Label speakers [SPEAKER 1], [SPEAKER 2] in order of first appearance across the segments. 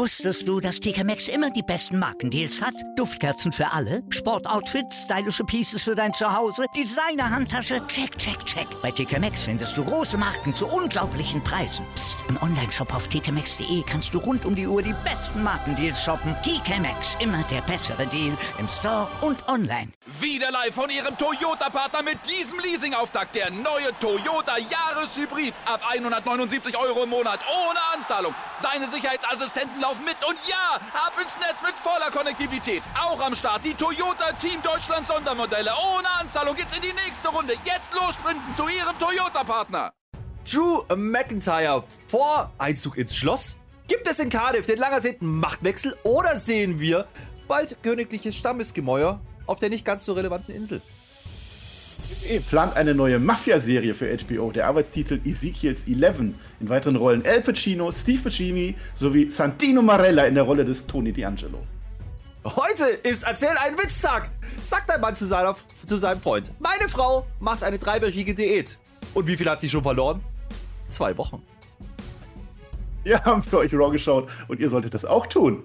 [SPEAKER 1] Wusstest du, dass TK Maxx immer die besten Markendeals hat? Duftkerzen für alle, Sportoutfits, stylische Pieces für dein Zuhause, Designer-Handtasche, check, check, check. Bei TK Maxx findest du große Marken zu unglaublichen Preisen. Psst. Im Onlineshop auf tkmaxx.de kannst du rund um die Uhr die besten Markendeals shoppen. TK Maxx, immer der bessere Deal im Store und online.
[SPEAKER 2] Wieder live von Ihrem Toyota-Partner mit diesem Leasing-Auftakt. Der neue Toyota Jahreshybrid. Ab 179 € im Monat. Ohne Anzahlung. Seine Sicherheitsassistenten laufen mit. Und ja, ab ins Netz mit voller Konnektivität. Auch am Start die Toyota Team Deutschland Sondermodelle. Ohne Anzahlung geht's in die nächste Runde. Jetzt los sprinten zu Ihrem Toyota-Partner.
[SPEAKER 3] Drew McIntyre vor Einzug ins Schloss? Gibt es in Cardiff den lang ersehnten Machtwechsel oder sehen wir bald königliches Stammesgemäuer auf der nicht ganz so relevanten Insel?
[SPEAKER 4] Plant eine neue Mafia-Serie für HBO. Der Arbeitstitel Ezekiel's 11. In weiteren Rollen Al Pacino, Steve Buscemi sowie Santino Marella in der Rolle des Tony D'Angelo.
[SPEAKER 3] Heute ist Erzähl einen Witztag, sagt ein Mann zu seinem Freund. Meine Frau macht eine 3-wöchige Diät. Und wie viel hat sie schon verloren? 2 Wochen.
[SPEAKER 4] Wir haben für euch Raw geschaut und ihr solltet das auch tun.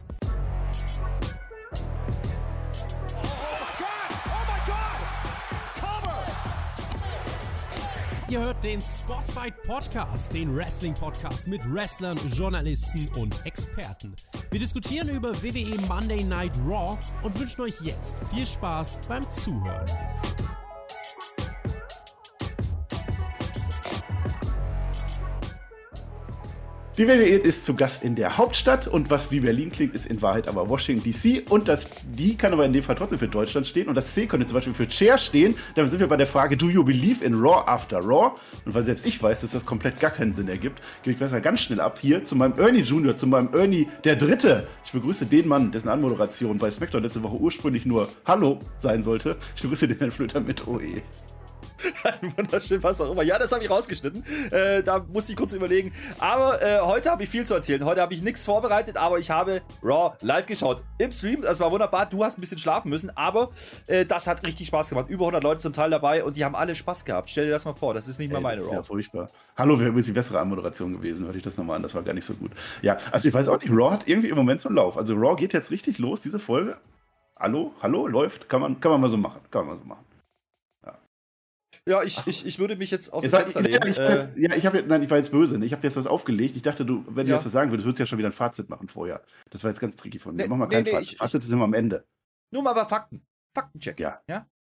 [SPEAKER 5] Ihr hört den Spotfight Podcast, den Wrestling-Podcast mit Wrestlern, Journalisten und Experten. Wir diskutieren über WWE Monday Night Raw und wünschen euch jetzt viel Spaß beim Zuhören.
[SPEAKER 4] Die WWE ist zu Gast in der Hauptstadt und was wie Berlin klingt, ist in Wahrheit aber Washington DC und das D kann aber in dem Fall trotzdem für Deutschland stehen und das C könnte zum Beispiel für Chair stehen. Damit sind wir bei der Frage, do you believe in Raw after Raw? Und weil selbst ich weiß, dass das komplett gar keinen Sinn ergibt, gehe ich besser ganz schnell ab hier zu meinem Ernie Junior, zu meinem Ernie der Dritte. Ich begrüße den Mann, dessen Anmoderation bei SmackDown letzte Woche ursprünglich nur Hallo sein sollte. Ich begrüße den Herrn Flöter mit OE.
[SPEAKER 3] Wunderschön, was auch immer. Ja, das habe ich rausgeschnitten. Da musste ich kurz überlegen. Aber heute habe ich viel zu erzählen. Heute habe ich nichts vorbereitet, aber ich habe Raw live geschaut. Im Stream, das war wunderbar. Du hast ein bisschen schlafen müssen, aber das hat richtig Spaß gemacht. Über 100 Leute zum Teil dabei und die haben alle Spaß gehabt. Stell dir das mal vor, das ist nicht mal meine
[SPEAKER 4] Raw.
[SPEAKER 3] Das ist
[SPEAKER 4] ja furchtbar. Hallo, wäre übrigens die bessere Anmoderation gewesen. Hörte ich das nochmal an, das war gar nicht so gut. Ja, also ich weiß auch nicht, Raw hat irgendwie im Moment so einen Lauf. Also Raw geht jetzt richtig los, diese Folge. Hallo, läuft. Kann man mal so machen.
[SPEAKER 3] Ja, ich würde mich jetzt aus dem Fenster lehnen.
[SPEAKER 4] Ich war jetzt böse. Ich habe jetzt was aufgelegt. Ich dachte, wenn du jetzt was sagen würdest, würdest du ja schon wieder ein Fazit machen vorher. Das war jetzt ganz tricky von mir. Mach mal kein Fazit. Fazit ist immer am Ende.
[SPEAKER 3] Nur mal Fakten. Faktencheck.
[SPEAKER 4] Ja.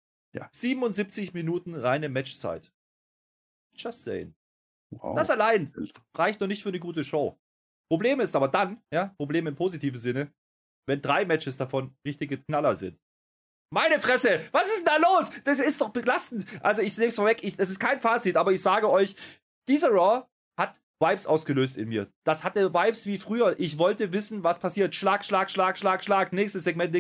[SPEAKER 3] 77 Minuten reine Matchzeit. Just saying.
[SPEAKER 4] Wow.
[SPEAKER 3] Das allein reicht noch nicht für eine gute Show. Problem ist aber dann, Problem im positiven Sinne, wenn 3 Matches davon richtige Knaller sind. Meine Fresse, was ist denn da los? Das ist doch belastend. Also ich nehme es vorweg, das ist kein Fazit, aber ich sage euch, dieser Raw hat Vibes ausgelöst in mir. Das hatte Vibes wie früher. Ich wollte wissen, was passiert. Schlag, Schlag, Schlag, Schlag, Schlag. Nächstes Segment.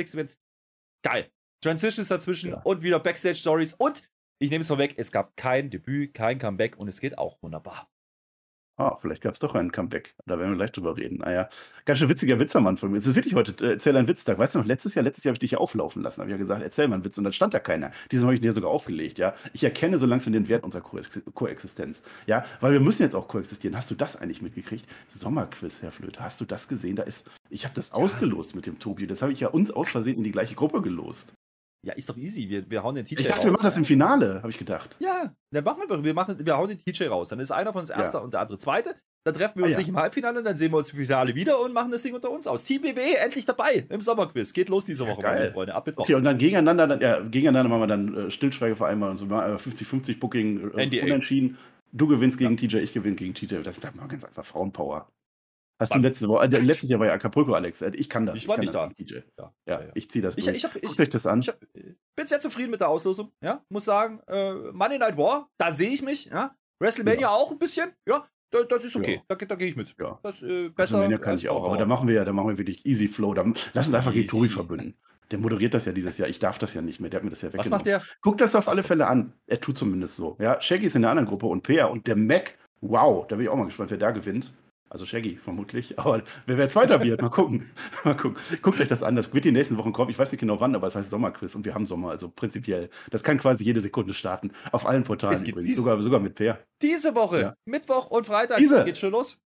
[SPEAKER 3] Geil. Transitions dazwischen und wieder Backstage-Stories. Und ich nehme es vorweg, es gab kein Debüt, kein Comeback und es geht auch wunderbar.
[SPEAKER 4] Vielleicht gab es doch einen Comeback. Da werden wir gleich drüber reden. Naja, ganz schön witziger Witz am Anfang. Es ist wirklich heute, erzähl einen Witztag. Weißt du noch, letztes Jahr habe ich dich ja auflaufen lassen. Habe ich ja gesagt, erzähl mal einen Witz. Und dann stand da keiner. Diesmal habe ich dir sogar aufgelegt, ja. Ich erkenne so langsam den Wert unserer Koexistenz. Ja, weil wir müssen jetzt auch koexistieren. Hast du das eigentlich mitgekriegt? Sommerquiz, Herr Flöter. Hast du das gesehen? Ich habe das ausgelost mit dem Tobi. Das habe ich ja uns aus Versehen in die gleiche Gruppe gelost.
[SPEAKER 3] Ja, ist doch easy. Wir hauen den TJ raus.
[SPEAKER 4] Ich dachte, wir machen das im Finale, habe ich gedacht.
[SPEAKER 3] Ja, dann machen wir doch. Wir hauen den TJ raus. Dann ist einer von uns Erster und der andere Zweite. Dann treffen wir uns nicht im Halbfinale und dann sehen wir uns im Finale wieder und machen das Ding unter uns aus. Team WWE endlich dabei im Sommerquiz. Geht los diese Woche, meine Freunde. Ab Mittwoch.
[SPEAKER 4] Okay, und dann gegeneinander machen wir dann Stillschweigevereinbarung und so 50-50 Booking unentschieden. Du gewinnst gegen TJ, ich gewinne gegen TJ. Das bleibt mal ganz einfach Frauenpower. Hast du letztes Jahr bei Acapulco, Alex. Ich kann das.
[SPEAKER 3] Ich war nicht da.
[SPEAKER 4] TJ. Ja, ich ziehe das durch.
[SPEAKER 3] Guckt
[SPEAKER 4] euch das an.
[SPEAKER 3] Ich bin sehr zufrieden mit der Auslosung. Ja, muss sagen, Monday Night War, da sehe ich mich. Ja, WrestleMania auch ein bisschen. Ja, das ist okay. Da gehe ich mit.
[SPEAKER 4] Ja.
[SPEAKER 3] Das besser.
[SPEAKER 4] Kann ich auch. Aber da machen wir wirklich Easy Flow. Lass uns einfach gegen Tobi verbünden. Der moderiert das ja dieses Jahr. Ich darf das ja nicht mehr. Der hat mir das ja weggenommen.
[SPEAKER 3] Was macht der?
[SPEAKER 4] Guck das auf alle Fälle an. Er tut zumindest so. Ja, Shaggy ist in der anderen Gruppe und Peer und der Mac. Wow, da bin ich auch mal gespannt, wer da gewinnt. Also Shaggy vermutlich, aber wer Zweiter wird, mal gucken. Guckt euch das an, das wird die nächsten Wochen kommen. Ich weiß nicht genau wann, aber es heißt Sommerquiz und wir haben Sommer, also prinzipiell. Das kann quasi jede Sekunde starten, auf allen Portalen übrigens, sogar mit Peer.
[SPEAKER 3] Diese Woche, Mittwoch und Freitag, geht schon los.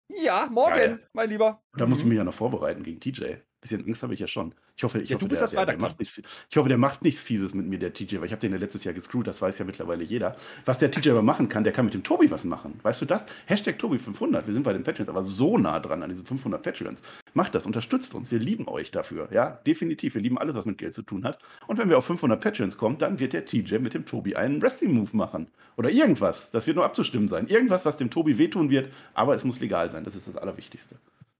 [SPEAKER 3] Ja, morgen,
[SPEAKER 4] Geil.
[SPEAKER 3] mein Lieber.
[SPEAKER 4] Da muss ich mich ja noch vorbereiten gegen TJ. Bisschen Angst habe ich ja schon. Ich hoffe,
[SPEAKER 3] Ja, du bist das Freitag.
[SPEAKER 4] der macht nichts Fieses mit mir, der TJ, weil ich habe den ja letztes Jahr gescrewt, das weiß ja mittlerweile jeder. Was der TJ aber machen kann, der kann mit dem Tobi was machen. Weißt du das? Hashtag Tobi500, wir sind bei den Patreons aber so nah dran an diesen 500 Patreons. Macht das, unterstützt uns, wir lieben euch dafür. Ja, definitiv, wir lieben alles, was mit Geld zu tun hat. Und wenn wir auf 500 Patreons kommen, dann wird der TJ mit dem Tobi einen Wrestling-Move machen. Oder irgendwas, das wird nur abzustimmen sein. Irgendwas, was dem Tobi wehtun wird, aber es muss legal sein, das ist das Allerwichtigste.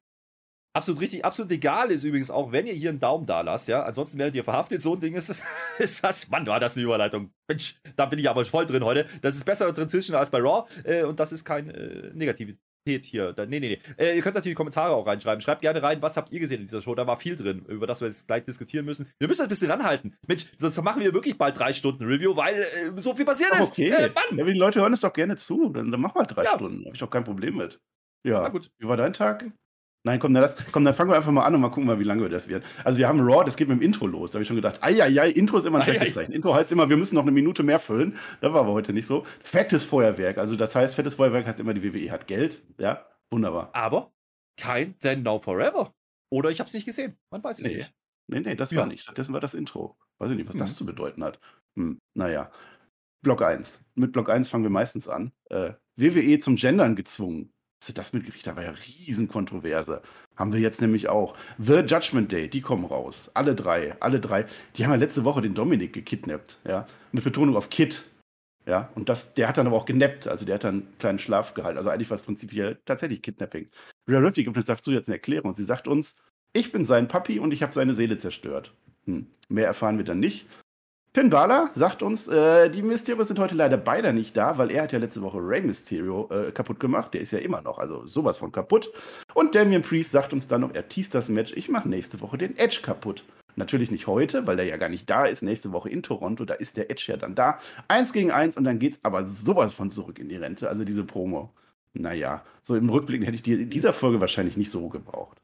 [SPEAKER 3] Absolut richtig, absolut egal ist übrigens auch, wenn ihr hier einen Daumen da lasst, ja, ansonsten werdet ihr verhaftet, so ein Ding ist das, Mann, war das eine Überleitung, Mensch, da bin ich aber voll drin heute, das ist besser Transition als bei Raw und das ist kein Negativität hier, nee, ihr könnt natürlich Kommentare auch reinschreiben, schreibt gerne rein, was habt ihr gesehen in dieser Show, da war viel drin, über das wir jetzt gleich diskutieren müssen, wir müssen ein bisschen ranhalten, Mensch, sonst machen wir wirklich bald 3 Stunden Review, weil so viel passiert ist,
[SPEAKER 4] Okay,
[SPEAKER 3] Mann.
[SPEAKER 4] ja, die Leute hören es doch gerne zu, dann machen wir halt 3
[SPEAKER 3] Ja.
[SPEAKER 4] Stunden, habe ich doch kein Problem mit. Ja,
[SPEAKER 3] Na gut.
[SPEAKER 4] Wie war dein Tag? Nein, komm, dann fangen wir einfach mal an und mal gucken, wie lange das wird. Also wir haben Raw, das geht mit dem Intro los. Da habe ich schon gedacht, Intro ist immer ein schlechtes Zeichen. Intro heißt immer, wir müssen noch eine Minute mehr füllen. Das war aber heute nicht so. Fettes Feuerwerk, also das heißt, fettes Feuerwerk heißt immer, die WWE hat Geld. Ja, wunderbar.
[SPEAKER 3] Aber kein Then Now Forever. Oder ich habe es nicht gesehen, man weiß es nicht.
[SPEAKER 4] Nee, das
[SPEAKER 3] Ja.
[SPEAKER 4] war nicht. Stattdessen war das Intro. Weiß ich nicht, was das zu bedeuten hat. Naja. Block 1. Mit Block 1 fangen wir meistens an. WWE zum Gendern gezwungen. Hast du das mitgekriegt? Da war ja Riesenkontroverse. Haben wir jetzt nämlich auch. The Judgment Day, die kommen raus. Alle drei. Die haben ja letzte Woche den Dominik gekidnappt. Ja? Mit Betonung auf Kid. Ja? Und der hat dann aber auch genappt. Also der hat dann einen kleinen Schlaf gehalten. Also eigentlich war es prinzipiell tatsächlich Kidnapping. Rhea Ripley gibt uns dazu jetzt eine Erklärung. Sie sagt uns, ich bin sein Papi und ich habe seine Seele zerstört. Mehr erfahren wir dann nicht. Finn Balor sagt uns, die Mysterios sind heute leider beide nicht da, weil er hat ja letzte Woche Rey Mysterio kaputt gemacht. Der ist ja immer noch, also sowas von kaputt. Und Damian Priest sagt uns dann noch, er teast das Match, ich mache nächste Woche den Edge kaputt. Natürlich nicht heute, weil der ja gar nicht da ist. Nächste Woche in Toronto, da ist der Edge ja dann da. 1 gegen 1 und dann geht's aber sowas von zurück in die Rente. Also diese Promo. Naja, so im Rückblick hätte ich die in dieser Folge wahrscheinlich nicht so gebraucht.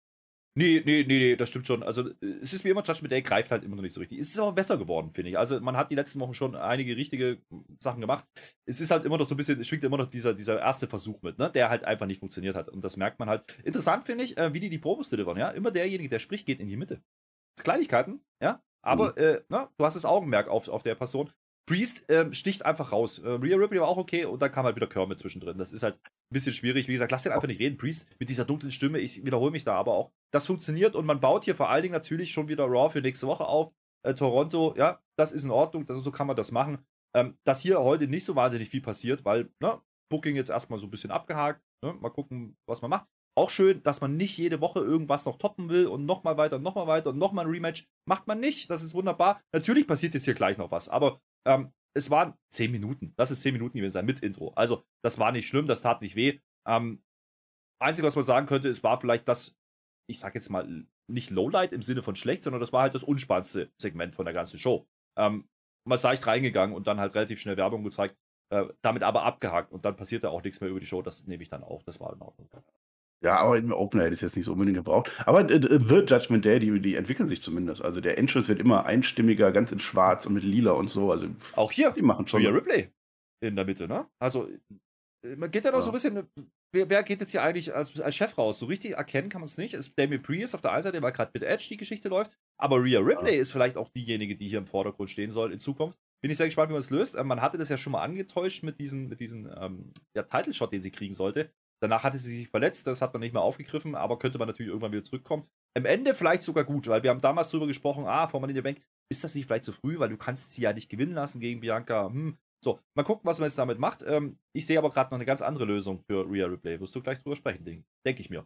[SPEAKER 3] Nee, das stimmt schon. Also, es ist wie immer, Judgment Day greift halt immer noch nicht so richtig. Es ist aber besser geworden, finde ich. Also, man hat die letzten Wochen schon einige richtige Sachen gemacht. Es ist halt immer noch so ein bisschen, es schwingt immer noch dieser erste Versuch mit, ne, der halt einfach nicht funktioniert hat. Und das merkt man halt. Interessant finde ich, wie die Promos delivern, ja. Immer derjenige, der spricht, geht in die Mitte. Das sind Kleinigkeiten, ja. Aber, du hast das Augenmerk auf der Person. Priest sticht einfach raus. Rhea Ripley war auch okay und dann kam halt wieder Kermit zwischendrin. Das ist halt ein bisschen schwierig. Wie gesagt, lass den einfach nicht reden. Priest mit dieser dunklen Stimme, ich wiederhole mich da aber auch. Das funktioniert und man baut hier vor allen Dingen natürlich schon wieder Raw für nächste Woche auf. Toronto, ja, das ist in Ordnung, so kann man das machen. Dass hier heute nicht so wahnsinnig viel passiert, weil, Booking jetzt erstmal so ein bisschen abgehakt. Ne? Mal gucken, was man macht. Auch schön, dass man nicht jede Woche irgendwas noch toppen will und nochmal weiter und nochmal ein Rematch. Macht man nicht, das ist wunderbar. Natürlich passiert jetzt hier gleich noch was, aber es waren 10 Minuten. Lass es 10 Minuten gewesen sein mit Intro. Also, das war nicht schlimm, das tat nicht weh. Einzige, was man sagen könnte, es war vielleicht das, ich sag jetzt mal, nicht Lowlight im Sinne von schlecht, sondern das war halt das unspannendste Segment von der ganzen Show. Man ist leicht reingegangen und dann halt relativ schnell Werbung gezeigt, damit aber abgehakt und dann passierte auch nichts mehr über die Show. Das nehme ich dann auch. Das war in Ordnung.
[SPEAKER 4] Ja, aber im Opener hätte ich es jetzt nicht so unbedingt gebraucht. Aber The Judgment Day, die entwickeln sich zumindest. Also der Entrance wird immer einstimmiger, ganz in schwarz und mit lila und so. Also
[SPEAKER 3] auch hier,
[SPEAKER 4] die machen schon.
[SPEAKER 3] Rhea Ripley in der Mitte, ne? Also man geht ja noch so ein bisschen, wer geht jetzt hier eigentlich als Chef raus? So richtig erkennen kann man es nicht. Ist Damian Priest auf der einen Seite, weil gerade mit Edge die Geschichte läuft. Aber Rhea Ripley ist vielleicht auch diejenige, die hier im Vordergrund stehen soll in Zukunft. Bin ich sehr gespannt, wie man es löst. Man hatte das ja schon mal angetäuscht mit diesem Title-Shot, den sie kriegen sollte. Danach hatte sie sich verletzt, das hat man nicht mehr aufgegriffen, aber könnte man natürlich irgendwann wieder zurückkommen. Am Ende vielleicht sogar gut, weil wir haben damals drüber gesprochen, vor Money in the Bank, ist das nicht vielleicht zu früh, weil du kannst sie ja nicht gewinnen lassen gegen Bianca. So, mal gucken, was man jetzt damit macht. Ich sehe aber gerade noch eine ganz andere Lösung für Rhea Ripley. Wirst du gleich drüber sprechen, denke ich mir.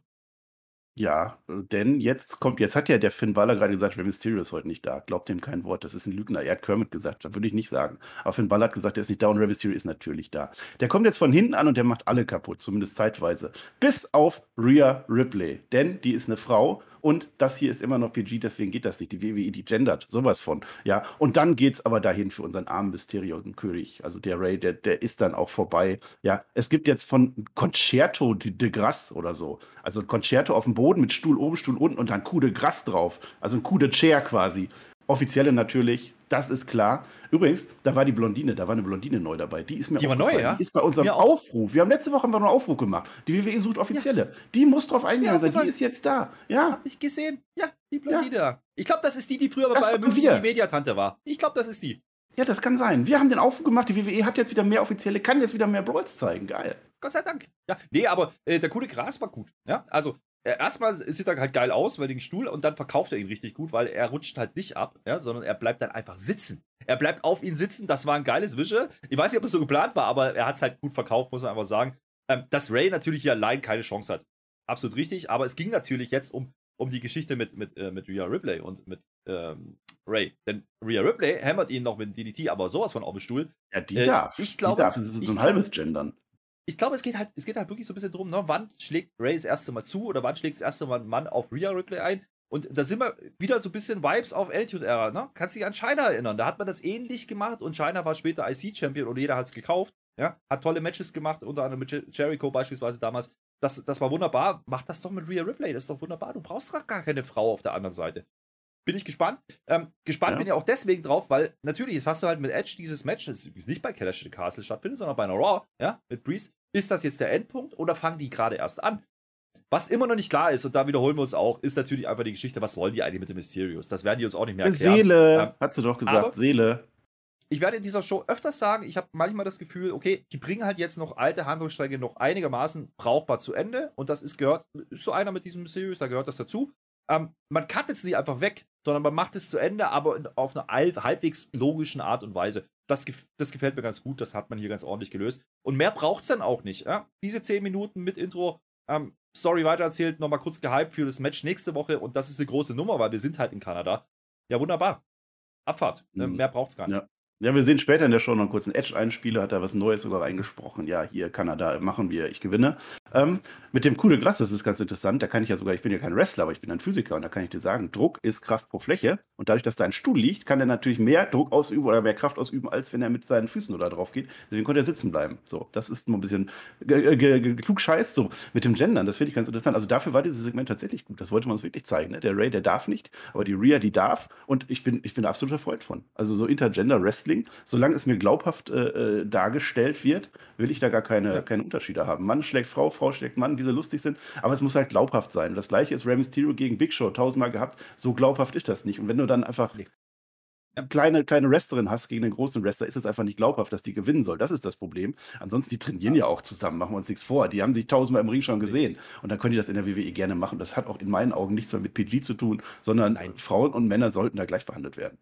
[SPEAKER 4] Ja, denn jetzt hat ja der Finn Balor gerade gesagt, Rey Mysterio ist heute nicht da. Glaubt ihm kein Wort, das ist ein Lügner. Er hat Kermit gesagt, das würde ich nicht sagen. Aber Finn Balor hat gesagt, er ist nicht da und Rey Mysterio ist natürlich da. Der kommt jetzt von hinten an und der macht alle kaputt, zumindest zeitweise. Bis auf Rhea Ripley, denn die ist eine Frau und das hier ist immer noch PG, deswegen geht das nicht. Die WWE, die gendert, sowas von. Ja, und dann geht's aber dahin für unseren armen Mysterio-König. Also der Rey, der ist dann auch vorbei. Ja, es gibt jetzt von Concerto de Grace oder so. Also ein Concerto auf dem Boden mit Stuhl oben, Stuhl unten und dann Coup de Grace drauf. Also ein Coup de Chair quasi. Offizielle natürlich, Das ist klar. Übrigens, da war eine Blondine neu dabei. Die ist mir
[SPEAKER 3] Die war neu,
[SPEAKER 4] aufgefallen.
[SPEAKER 3] ja?
[SPEAKER 4] Die ist bei unserem
[SPEAKER 3] Mir auch.
[SPEAKER 4] Aufruf. Letzte Woche haben wir noch einen Aufruf gemacht. Die WWE sucht Offizielle. Die muss drauf
[SPEAKER 3] mir
[SPEAKER 4] eingegangen sein. Die
[SPEAKER 3] aufgefallen.
[SPEAKER 4] ist jetzt da. Ja.
[SPEAKER 3] Hab ich gesehen. Ja, die Blondine da. Ich glaube, das ist die früher
[SPEAKER 4] Das
[SPEAKER 3] bei
[SPEAKER 4] waren
[SPEAKER 3] München
[SPEAKER 4] wir.
[SPEAKER 3] die Mediatante war. Ich glaube, das ist die.
[SPEAKER 4] Ja, das kann sein. Wir haben den Aufruf gemacht. Die WWE hat jetzt wieder mehr Offizielle, kann jetzt wieder mehr Brawls zeigen. Geil.
[SPEAKER 3] Gott sei Dank. Ja, nee, aber der coole Gras war gut. Ja, also erstmal sieht er halt geil aus, weil den Stuhl, und dann verkauft er ihn richtig gut, weil er rutscht halt nicht ab, ja, sondern er bleibt dann einfach sitzen. Er bleibt auf ihn sitzen, das war ein geiles Visual. Ich weiß nicht, ob es so geplant war, aber er hat es halt gut verkauft, muss man einfach sagen. Dass Ray natürlich hier allein keine Chance hat. Absolut richtig, aber es ging natürlich jetzt um die Geschichte mit Rhea Ripley und mit Ray. Denn Rhea Ripley hämmert ihn noch mit DDT, aber sowas von auf den Stuhl.
[SPEAKER 4] Ja, die darf.
[SPEAKER 3] Ich glaube,
[SPEAKER 4] die darf. Das ist so ein halbes Gendern.
[SPEAKER 3] Ich glaube, es geht halt wirklich so ein bisschen drum, ne? Wann schlägt Ray das erste Mal zu oder wann schlägt das erste Mal ein Mann auf Rhea Ripley ein? Und da sind wir wieder so ein bisschen Vibes auf Attitude-Era, ne? Kannst dich an China erinnern? Da hat man das ähnlich gemacht und China war später IC-Champion und jeder hat es gekauft, ja? Hat tolle Matches gemacht, unter anderem mit Jericho beispielsweise damals. Das war wunderbar. Mach das doch mit Rhea Ripley, das ist doch wunderbar. Du brauchst gar keine Frau auf der anderen Seite. Bin ich gespannt. Gespannt bin ich auch deswegen drauf, weil natürlich, jetzt hast du halt mit Edge dieses Match, das übrigens nicht bei Clash of the Castle stattfindet, sondern bei einer Raw, ja, mit Priest. Ist das jetzt der Endpunkt oder fangen die gerade erst an? Was immer noch nicht klar ist, und da wiederholen wir uns auch, ist natürlich einfach die Geschichte, was wollen die eigentlich mit den Mysterios? Das werden die uns auch nicht mehr erklären.
[SPEAKER 4] Seele, hat sie doch gesagt, Seele.
[SPEAKER 3] Ich werde in dieser Show öfters sagen, ich habe manchmal das Gefühl, okay, die bringen halt jetzt noch alte Handlungsstränge noch einigermaßen brauchbar zu Ende und das ist so einer mit diesen Mysterios, da gehört das dazu. Man cuttet es nicht einfach weg, sondern man macht es zu Ende, aber auf eine halbwegs logischen Art und Weise. Das gefällt mir ganz gut, das hat man hier ganz ordentlich gelöst. Und mehr braucht es dann auch nicht. Ja? Diese 10 Minuten mit Intro, Story weitererzählt, nochmal kurz gehypt für das Match nächste Woche und das ist eine große Nummer, weil wir sind halt in Kanada. Ja, wunderbar. Abfahrt. Mehr braucht es gar nicht.
[SPEAKER 4] Ja. Ja, wir sehen später in der Show noch einen kurzen Edge-Einspieler, hat da was Neues sogar reingesprochen. Ja, hier, Kanada, machen wir, ich gewinne. Mit dem Coup de Grâce, das ist ganz interessant, da kann ich ja sogar, ich bin ja kein Wrestler, aber ich bin ein Physiker und da kann ich dir sagen, Druck ist Kraft pro Fläche und dadurch, dass da ein Stuhl liegt, kann er natürlich mehr Druck ausüben oder mehr Kraft ausüben, als wenn er mit seinen Füßen oder drauf geht. Deswegen konnte er sitzen bleiben. So, das ist nur ein bisschen klugscheiß, so, mit dem Gendern, das finde ich ganz interessant. Also dafür war dieses Segment tatsächlich gut, das wollte man uns wirklich zeigen. Ne? Der Ray, der darf nicht, aber die Rhea, die darf und ich bin absoluter Freund von. Also so Intergender-Wrestling, solange es mir glaubhaft dargestellt wird, will ich da gar keine Unterschiede haben. Mann schlägt Frau, Frau schlägt Mann, wie sie lustig sind, aber es muss halt glaubhaft sein. Und das gleiche ist Rey Mysterio gegen Big Show, 1000-mal gehabt, so glaubhaft ist das nicht. Und wenn du dann einfach kleine Wrestlerin hast gegen einen großen Wrestler, ist es einfach nicht glaubhaft, dass die gewinnen soll. Das ist das Problem. Ansonsten, die trainieren ja auch zusammen, machen wir uns nichts vor. Die haben sich 1000-mal im Ring schon gesehen. Und dann können die das in der WWE gerne machen. Das hat auch in meinen Augen nichts mehr mit PG zu tun, sondern Frauen und Männer sollten da gleich behandelt werden.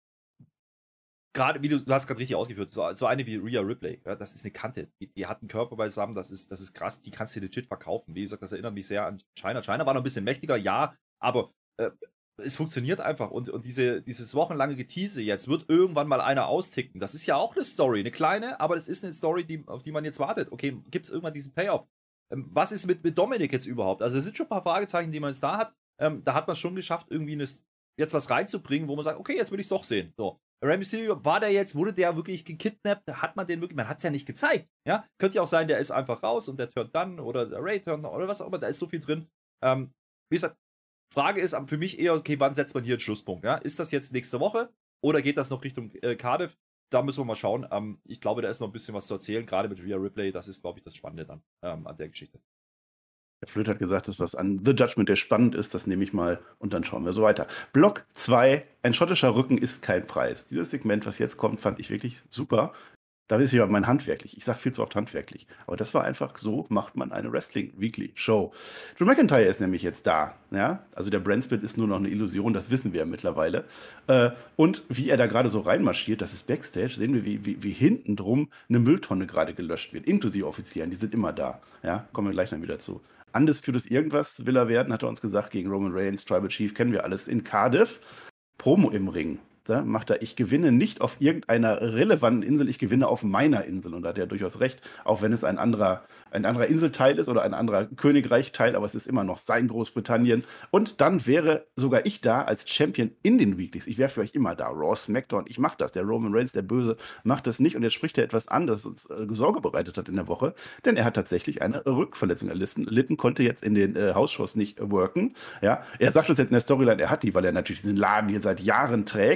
[SPEAKER 3] Gerade, wie du hast gerade richtig ausgeführt, so eine wie Rhea Ripley, ja, das ist eine Kante. Die hat einen Körper beisammen, das ist krass, die kannst du legit verkaufen. Wie gesagt, das erinnert mich sehr an China. China war noch ein bisschen mächtiger, ja, aber es funktioniert einfach. Und dieses wochenlange Getease jetzt, wird irgendwann mal einer austicken. Das ist ja auch eine Story, eine kleine, aber das ist eine Story, auf die man jetzt wartet. Okay, gibt es irgendwann diesen Payoff? Was ist mit Dominik jetzt überhaupt? Also, es sind schon ein paar Fragezeichen, die man jetzt da hat. Da hat man es schon geschafft, irgendwie jetzt was reinzubringen, wo man sagt, okay, jetzt will ich es doch sehen. So. Rey Mysterio, wurde der wirklich gekidnappt? Hat man den wirklich, man hat es ja nicht gezeigt. Ja? Könnte ja auch sein, der ist einfach raus und der turnt dann oder der Ray turnt oder was auch immer, da ist so viel drin. Wie gesagt, Frage ist für mich eher, okay, wann setzt man hier einen Schlusspunkt? Ja? Ist das jetzt nächste Woche oder geht das noch Richtung Cardiff? Da müssen wir mal schauen. Ich glaube, da ist noch ein bisschen was zu erzählen, gerade mit Rhea Ripley. Das ist, glaube ich, das Spannende dann an der Geschichte.
[SPEAKER 4] Der Flöt hat gesagt, das, was an The Judgment der spannend ist, das nehme ich mal und dann schauen wir so weiter. Block 2, ein schottischer Rücken ist kein Preis. Dieses Segment, was jetzt kommt, fand ich wirklich super. Da ist ja mein handwerklich. Ich sage viel zu oft handwerklich. Aber das war einfach, so macht man eine Wrestling-Weekly-Show. Drew McIntyre ist nämlich jetzt da. Ja? Also der Brandsplit ist nur noch eine Illusion, das wissen wir ja mittlerweile. Und wie er da gerade so reinmarschiert, das ist Backstage, sehen wir, wie hinten drum eine Mülltonne gerade gelöscht wird. Inklusive Offizieren, die sind immer da. Ja? Kommen wir gleich dann wieder zu. Undisputed irgendwas will er werden, hat er uns gesagt, gegen Roman Reigns, Tribal Chief, kennen wir alles. In Cardiff, Promo im Ring. Da macht er, ich gewinne nicht auf irgendeiner relevanten Insel, ich gewinne auf meiner Insel. Und da hat er durchaus recht, auch wenn es ein anderer Inselteil ist oder ein anderer Königreichteil, aber es ist immer noch sein Großbritannien. Und dann wäre sogar ich da als Champion in den Weeklies. Ich wäre für euch immer da. Raw, SmackDown, ich mache das. Der Roman Reigns, der Böse, macht das nicht. Und jetzt spricht er etwas an, das uns Sorge bereitet hat in der Woche. Denn er hat tatsächlich eine Rückverletzung erlitten, konnte jetzt in den Hausshows nicht worken. Ja? Er sagt uns jetzt in der Storyline, er hat die, weil er natürlich diesen Laden hier seit Jahren trägt.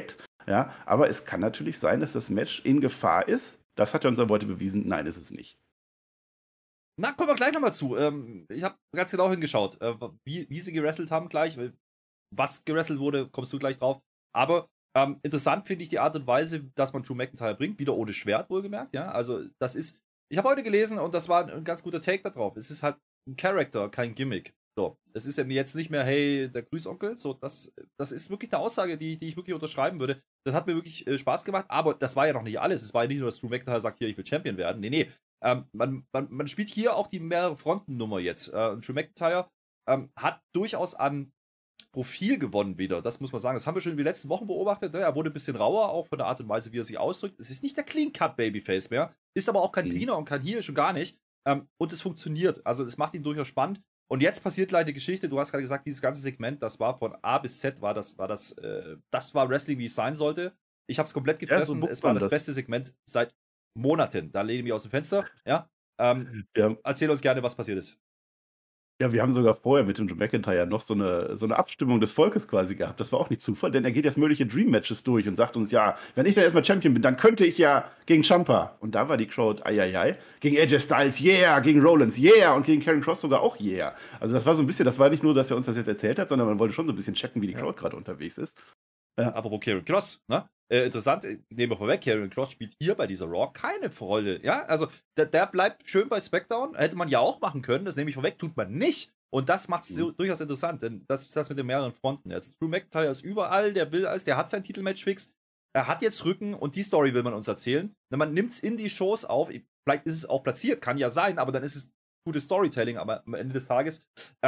[SPEAKER 4] Ja, aber es kann natürlich sein, dass das Match in Gefahr ist. Das hat er uns aber heute bewiesen. Nein, ist es nicht.
[SPEAKER 3] Na, kommen wir gleich nochmal zu. Ich habe ganz genau hingeschaut, wie sie gewrestelt haben gleich. Was gewrestelt wurde, kommst du gleich drauf. Aber interessant finde ich die Art und Weise, dass man Drew McIntyre bringt. Wieder ohne Schwert, wohlgemerkt. Ja, also das ist. Ich habe heute gelesen und das war ein ganz guter Take da drauf. Es ist halt ein Charakter, kein Gimmick. So, es ist ja jetzt nicht mehr, hey, der Grüßonkel. So, das ist wirklich eine Aussage, die ich wirklich unterschreiben würde. Das hat mir wirklich Spaß gemacht, aber das war ja noch nicht alles. Es war ja nicht nur, dass Drew McIntyre sagt, hier, ich will Champion werden. Nee. Man spielt hier auch die mehrere Frontennummer jetzt. Drew McIntyre hat durchaus an Profil gewonnen wieder. Das muss man sagen. Das haben wir schon in den letzten Wochen beobachtet. Ne? Er wurde ein bisschen rauer, auch von der Art und Weise, wie er sich ausdrückt. Es ist nicht der Clean-Cut-Babyface mehr. Ist aber auch kein Spinner und kein Heel, schon gar nicht. Und es funktioniert. Also es macht ihn durchaus spannend. Und jetzt passiert leider die Geschichte. Du hast gerade gesagt, dieses ganze Segment, das war von A bis Z, das war Wrestling, wie es sein sollte. Ich habe es komplett gefressen.
[SPEAKER 4] so
[SPEAKER 3] es war das beste Segment seit Monaten. Da lehne ich mich aus dem Fenster. Ja.
[SPEAKER 4] Ja.
[SPEAKER 3] Erzähl uns gerne, was passiert ist.
[SPEAKER 4] Ja, wir haben sogar vorher mit dem Drew McIntyre noch so eine Abstimmung des Volkes quasi gehabt. Das war auch nicht Zufall, denn er geht jetzt mögliche Dream-Matches durch und sagt uns, ja, wenn ich dann erstmal Champion bin, dann könnte ich ja gegen Ciampa. Und da war die Crowd, ai. Gegen AJ Styles, yeah, gegen Rollins, yeah, und gegen Karrion Kross sogar auch, yeah. Also das war so ein bisschen, das war nicht nur, dass er uns das jetzt erzählt hat, sondern man wollte schon so ein bisschen checken, wie die Crowd gerade unterwegs ist.
[SPEAKER 3] Apropos Karrion Kross, ne? Interessant, nehmen wir vorweg, Karrion Kross spielt hier bei dieser Raw keine Rolle, ja, also der bleibt schön bei SmackDown, hätte man ja auch machen können, das nehme ich vorweg, tut man nicht und das macht es durchaus interessant, denn das ist das mit den mehreren Fronten jetzt. Drew McIntyre ist überall, der hat sein Titelmatch fix, er hat jetzt Rücken und die Story will man uns erzählen, man nimmt es in die Shows auf, vielleicht ist es auch platziert, kann ja sein, aber dann ist es gutes Storytelling, aber am Ende des Tages,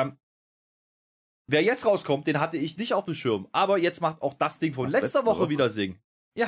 [SPEAKER 3] wer jetzt rauskommt, den hatte ich nicht auf dem Schirm. Aber jetzt macht auch das Ding von letzter Woche wieder Sing.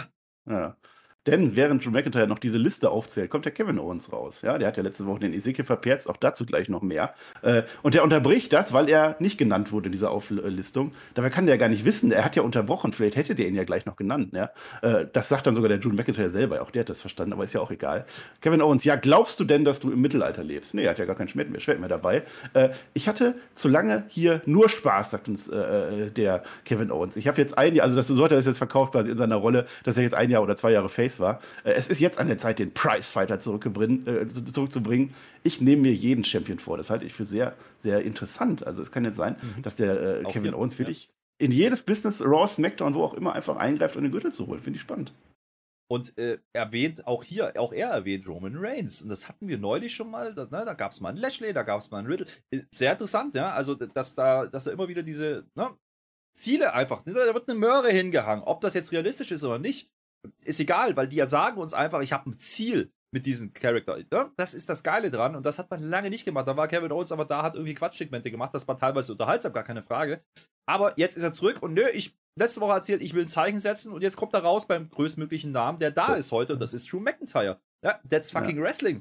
[SPEAKER 3] Ja.
[SPEAKER 4] Denn während Drew McIntyre noch diese Liste aufzählt, kommt der Kevin Owens raus. Ja, der hat ja letzte Woche den Ezekiel verperzt, auch dazu gleich noch mehr. Und der unterbricht das, weil er nicht genannt wurde in dieser Auflistung. Dabei kann der ja gar nicht wissen, er hat ja unterbrochen, vielleicht hätte der ihn ja gleich noch genannt. Ja? Das sagt dann sogar der Drew McIntyre selber, auch der hat das verstanden, aber ist ja auch egal. Kevin Owens, ja, glaubst du denn, dass du im Mittelalter lebst? Nee, er hat ja gar kein Schwert mehr dabei. Ich hatte zu lange hier nur Spaß, sagt uns der Kevin Owens. Ich habe jetzt ein Jahr, also so hat er das jetzt verkauft quasi in seiner Rolle, dass er jetzt 1 Jahr oder 2 Jahre Face war. Es ist jetzt an der Zeit, den Prizefighter zurückzubringen. Ich nehme mir jeden Champion vor. Das halte ich für sehr, sehr interessant. Also es kann jetzt sein, dass der Kevin Owens wirklich in jedes Business, Raw, SmackDown, wo auch immer, einfach eingreift, um den Gürtel zu holen. Finde ich spannend.
[SPEAKER 3] Und erwähnt auch er erwähnt Roman Reigns. Und das hatten wir neulich schon mal. Da gab es mal einen Lashley, da gab es mal einen Riddle. Sehr interessant, ja. Also, dass da immer wieder diese Ziele einfach, da wird eine Möhre hingehangen. Ob das jetzt realistisch ist oder nicht, ist egal, weil die ja sagen uns einfach, ich habe ein Ziel mit diesem Charakter. Ja, das ist das Geile dran und das hat man lange nicht gemacht. Da war Kevin Owens, aber da hat irgendwie Quatschsegmente gemacht. Das war teilweise unterhaltsam, gar keine Frage. Aber jetzt ist er zurück und letzte Woche erzählt, ich will ein Zeichen setzen und jetzt kommt er raus beim größtmöglichen Namen, der da ist heute und das ist Drew McIntyre. Ja, that's fucking Wrestling.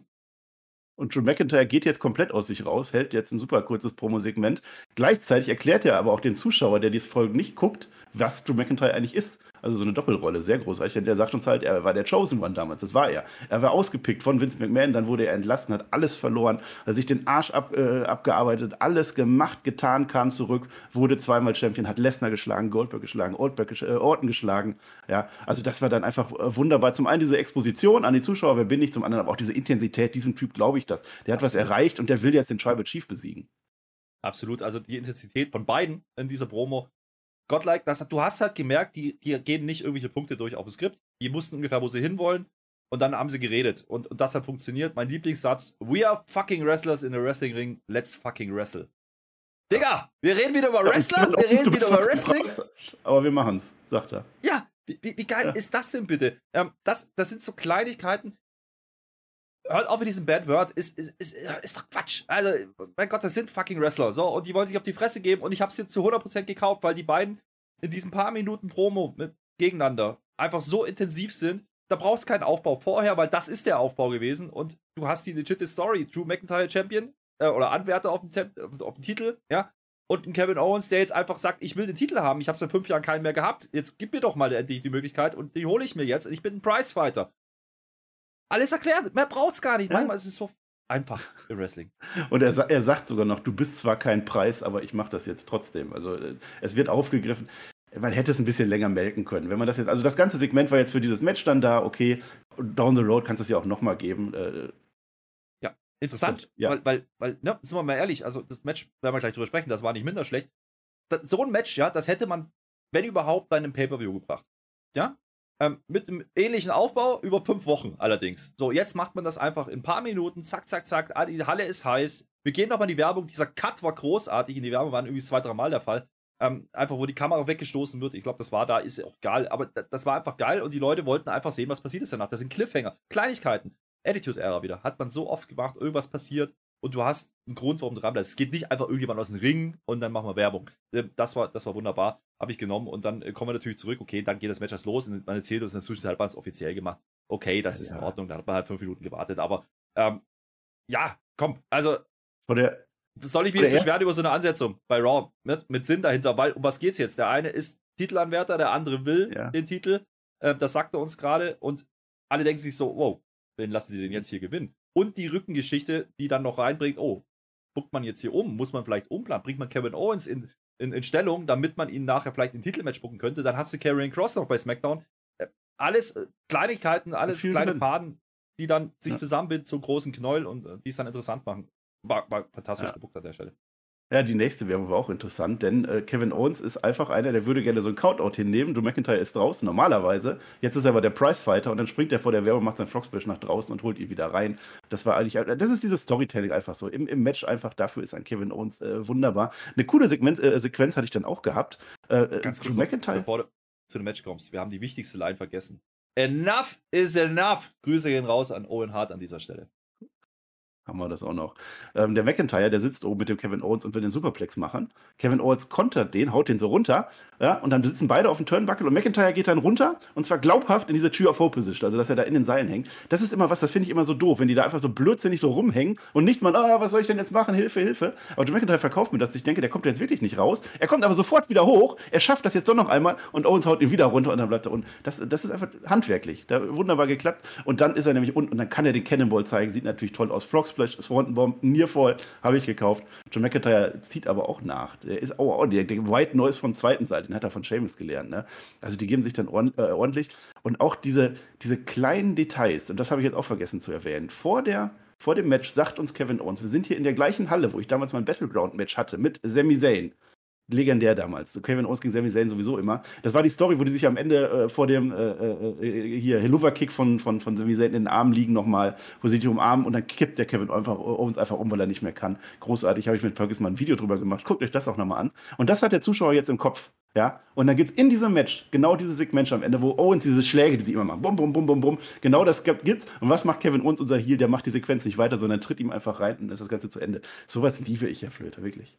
[SPEAKER 4] Und Drew McIntyre geht jetzt komplett aus sich raus, hält jetzt ein super kurzes Promosegment. Gleichzeitig erklärt er aber auch den Zuschauer, der diese Folge nicht guckt, was Drew McIntyre eigentlich ist. Also so eine Doppelrolle, sehr großartig. Denn der sagt uns halt, er war der Chosen One damals, das war er. Er war ausgepickt von Vince McMahon, dann wurde er entlassen, hat alles verloren, hat sich den Arsch abgearbeitet, alles gemacht, getan, kam zurück, wurde 2-mal Champion, hat Lesnar geschlagen, Goldberg geschlagen, Orton geschlagen. Ja, also das war dann einfach wunderbar. Zum einen diese Exposition an die Zuschauer, wer bin ich, zum anderen aber auch diese Intensität, diesem Typ glaube ich das. Der hat was erreicht und der will jetzt den Tribal Chief besiegen.
[SPEAKER 3] Absolut, also die Intensität von beiden in dieser Promo, Godlike, du hast halt gemerkt, die gehen nicht irgendwelche Punkte durch auf dem Skript, die wussten ungefähr, wo sie hinwollen und dann haben sie geredet und das hat funktioniert. Mein Lieblingssatz, we are fucking wrestlers in a wrestling ring, let's fucking wrestle. Digga, wir reden wieder über Wrestler, wir reden wieder über Wrestling.
[SPEAKER 4] Aber wir machen's, sagt er.
[SPEAKER 3] Ja, wie geil ist das denn bitte? Das sind so Kleinigkeiten. Hört auf mit diesem Bad Word, ist doch Quatsch. Also, mein Gott, das sind fucking Wrestler. So, und die wollen sich auf die Fresse geben und ich hab's jetzt zu 100% gekauft, weil die beiden in diesen paar Minuten Promo gegeneinander einfach so intensiv sind. Da brauchst du keinen Aufbau vorher, weil das ist der Aufbau gewesen und du hast die legitime Story. Drew McIntyre Champion oder Anwärter auf dem Titel, ja. Und ein Kevin Owens, der jetzt einfach sagt, ich will den Titel haben, ich habe seit 5 Jahren keinen mehr gehabt. Jetzt gib mir doch mal endlich die Möglichkeit und die hole ich mir jetzt und ich bin ein Prizefighter. Alles erklärt, mehr braucht's gar nicht. Ja. Manchmal ist es so einfach im Wrestling.
[SPEAKER 4] Und er sagt sogar noch, du bist zwar kein Preis, aber ich mache das jetzt trotzdem. Also es wird aufgegriffen. man hätte es ein bisschen länger melken können. Wenn man das jetzt, also das ganze Segment war jetzt für dieses Match dann da, okay, down the road kannst du es ja auch nochmal geben.
[SPEAKER 3] Ja, interessant,
[SPEAKER 4] ja.
[SPEAKER 3] weil, ne, sind wir mal ehrlich, also das Match, werden wir gleich drüber sprechen, das war nicht minder schlecht. So ein Match, ja, das hätte man, wenn überhaupt, bei einem Pay-Per-View gebracht. Ja? Mit einem ähnlichen Aufbau über 5 Wochen allerdings. So, jetzt macht man das einfach in ein paar Minuten, zack, zack, zack, die Halle ist heiß. Wir gehen nochmal in die Werbung, dieser Cut war großartig, in die Werbung waren irgendwie 2-3 Mal der Fall. Einfach, wo die Kamera weggestoßen wird, ich glaube, das war da, ist ja auch geil, aber das war einfach geil und die Leute wollten einfach sehen, was passiert ist danach. Das sind Cliffhanger, Kleinigkeiten. Attitude-Era wieder, hat man so oft gemacht, irgendwas passiert und du hast einen Grund, warum du dran bleibst. Es geht nicht einfach irgendjemand aus dem Ring und dann machen wir Werbung. Das war wunderbar, habe ich genommen und dann kommen wir natürlich zurück, okay, dann geht das Match erst los und man erzählt uns in der Zwischenzeit, hat man es offiziell gemacht. Okay, das ist in Ordnung, da hat man halt 5 Minuten gewartet, aber ja, komm, also soll ich mich jetzt beschweren über so eine Ansetzung bei Raw mit Sinn dahinter, weil um was geht's jetzt? Der eine ist Titelanwärter, der andere will den Titel, das sagt er uns gerade und alle denken sich so, wow, wen lassen sie den jetzt hier gewinnen? Und die Rückengeschichte, die dann noch reinbringt, oh, buckt man jetzt hier um, muss man vielleicht umplanen, bringt man Kevin Owens in Stellung, damit man ihn nachher vielleicht in ein Titelmatch bucken könnte, dann hast du Karrion Kross noch bei SmackDown. Alles Kleinigkeiten, alles kleine Faden, die dann sich zusammenbinden zum großen Knäuel und die es dann interessant machen. War fantastisch gebuckt an der Stelle.
[SPEAKER 4] Ja, die nächste Werbung war auch interessant, denn Kevin Owens ist einfach einer, der würde gerne so einen Countout hinnehmen. Drew McIntyre ist draußen, normalerweise. Jetzt ist er aber der Prizefighter und dann springt er vor der Werbung, macht seinen Frog Splash nach draußen und holt ihn wieder rein. Das war eigentlich, das ist dieses Storytelling einfach so. Im Match einfach, dafür ist ein Kevin Owens wunderbar. Eine coole Sequenz hatte ich dann auch gehabt.
[SPEAKER 3] Ganz kurz, bevor du zu dem Match kommst, wir haben die wichtigste Line vergessen. Enough is enough. Grüße gehen raus an Owen Hart an dieser Stelle.
[SPEAKER 4] Haben wir das auch noch. Der McIntyre, der sitzt oben mit dem Kevin Owens und will den Superplex machen. Kevin Owens kontert den, haut den so runter. Ja, und dann sitzen beide auf dem Turnbuckle und McIntyre geht dann runter und zwar glaubhaft in diese Tür of Hope Position, also dass er da in den Seilen hängt. Das ist immer was, das finde ich immer so doof, wenn die da einfach so blödsinnig so rumhängen und nicht mal, was soll ich denn jetzt machen? Hilfe, Hilfe. Aber Drew McIntyre verkauft mir das. Ich denke, der kommt jetzt wirklich nicht raus. Er kommt aber sofort wieder hoch. Er schafft das jetzt doch noch einmal und Owens haut ihn wieder runter und dann bleibt er unten. Das ist einfach handwerklich. Da wunderbar geklappt. Und dann ist er nämlich unten und dann kann er den Cannonball zeigen. Sieht natürlich toll aus. Frog Splash, Swanton-Bomb, Nearfall, habe ich gekauft. Drew McIntyre zieht aber auch nach. Der ist der White Noise von zweiten Seite, den hat er von Sheamus gelernt. Ne? Also die geben sich dann ordentlich. Und auch diese kleinen Details, und das habe ich jetzt auch vergessen zu erwähnen, vor dem Match sagt uns Kevin Owens, wir sind hier in der gleichen Halle, wo ich damals mein Battleground-Match hatte mit Sami Zayn. Legendär damals. Kevin Owens gegen Sami Zayn sowieso immer. Das war die Story, wo die sich am Ende vor dem Helluva-Kick von Sami Zayn in den Armen liegen nochmal, wo sie die umarmen und dann kippt der Kevin Owens einfach um, weil er nicht mehr kann. Großartig, habe ich mit Fergus mal ein Video drüber gemacht. Guckt euch das auch nochmal an. Und das hat der Zuschauer jetzt im Kopf. Ja? Und dann gibt es in diesem Match genau dieses Segment am Ende, wo Owens diese Schläge, die sie immer machen, bum, bum, bum, bum, bum, genau das gibt's. Und was macht Kevin Owens, unser Heel? Der macht die Sequenz nicht weiter, sondern tritt ihm einfach rein und ist das Ganze zu Ende. Sowas liebe ich, Herr Flöter, wirklich.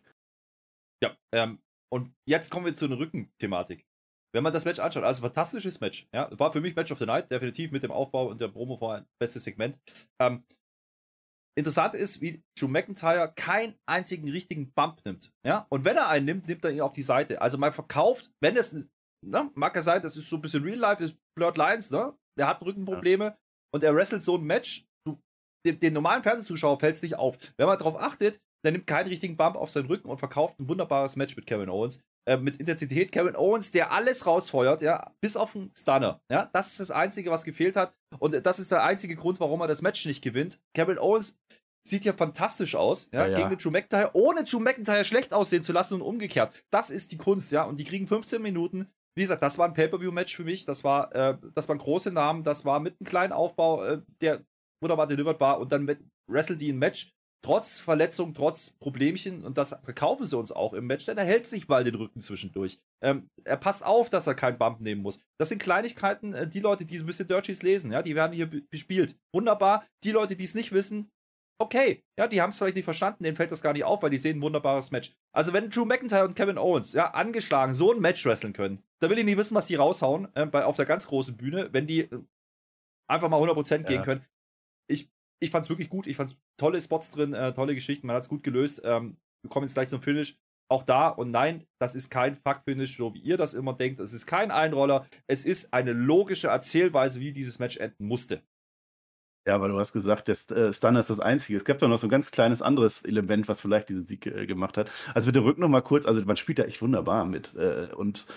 [SPEAKER 3] Ja, und jetzt kommen wir zu einer Rückenthematik. Wenn man das Match anschaut, also fantastisches Match, ja, war für mich Match of the Night, definitiv mit dem Aufbau und der Promo vor ein bestes Segment. Interessant ist, wie Drew McIntyre keinen einzigen richtigen Bump nimmt, ja, und wenn er einen nimmt, nimmt er ihn auf die Seite. Also man verkauft, wenn es, ne, mag ja sein, das ist so ein bisschen Real Life, ist Blurred Lines, ne, der hat Rückenprobleme und er wrestelt so ein Match, den normalen Fernsehzuschauer fällt es nicht auf. Wenn man darauf achtet, der nimmt keinen richtigen Bump auf seinen Rücken und verkauft ein wunderbares Match mit Kevin Owens. Mit Intensität. Kevin Owens, der alles rausfeuert, ja, bis auf einen Stunner. Ja, das ist das Einzige, was gefehlt hat. Und das ist der einzige Grund, warum er das Match nicht gewinnt. Kevin Owens sieht ja fantastisch aus, ja, gegen den Drew McIntyre, ohne Drew McIntyre schlecht aussehen zu lassen und umgekehrt. Das ist die Kunst, ja. Und die kriegen 15 Minuten. Wie gesagt, das war ein Pay-Per-View-Match für mich. Das waren große Namen. Das war mit einem kleinen Aufbau, der wunderbar delivered war. Und dann wrestelt die ein Match. Trotz Verletzung, trotz Problemchen, und das verkaufen sie uns auch im Match, denn er hält sich mal den Rücken zwischendurch. Er passt auf, dass er keinen Bump nehmen muss. Das sind Kleinigkeiten, die Leute, die ein bisschen Dirties lesen, ja, die werden hier bespielt. Wunderbar. Die Leute, die es nicht wissen, okay, ja, die haben es vielleicht nicht verstanden, denen fällt das gar nicht auf, weil die sehen ein wunderbares Match. Also wenn Drew McIntyre und Kevin Owens, ja, angeschlagen so ein Match wresteln können, da will ich nicht wissen, was die raushauen, auf der ganz großen Bühne, wenn die einfach mal 100% gehen können. Ich fand's wirklich gut, ich fand's tolle Spots drin, tolle Geschichten, man hat's gut gelöst. Wir kommen jetzt gleich zum Finish. Auch da, und nein, das ist kein Fuck-Finish, so wie ihr das immer denkt. Es ist kein Einroller, es ist eine logische Erzählweise, wie dieses Match enden musste.
[SPEAKER 4] Ja, aber du hast gesagt, der Stunner ist das Einzige. Es gab doch noch so ein ganz kleines anderes Element, was vielleicht diesen Sieg gemacht hat. Also mit dem Rücken noch mal kurz, also man spielt da echt wunderbar mit. Und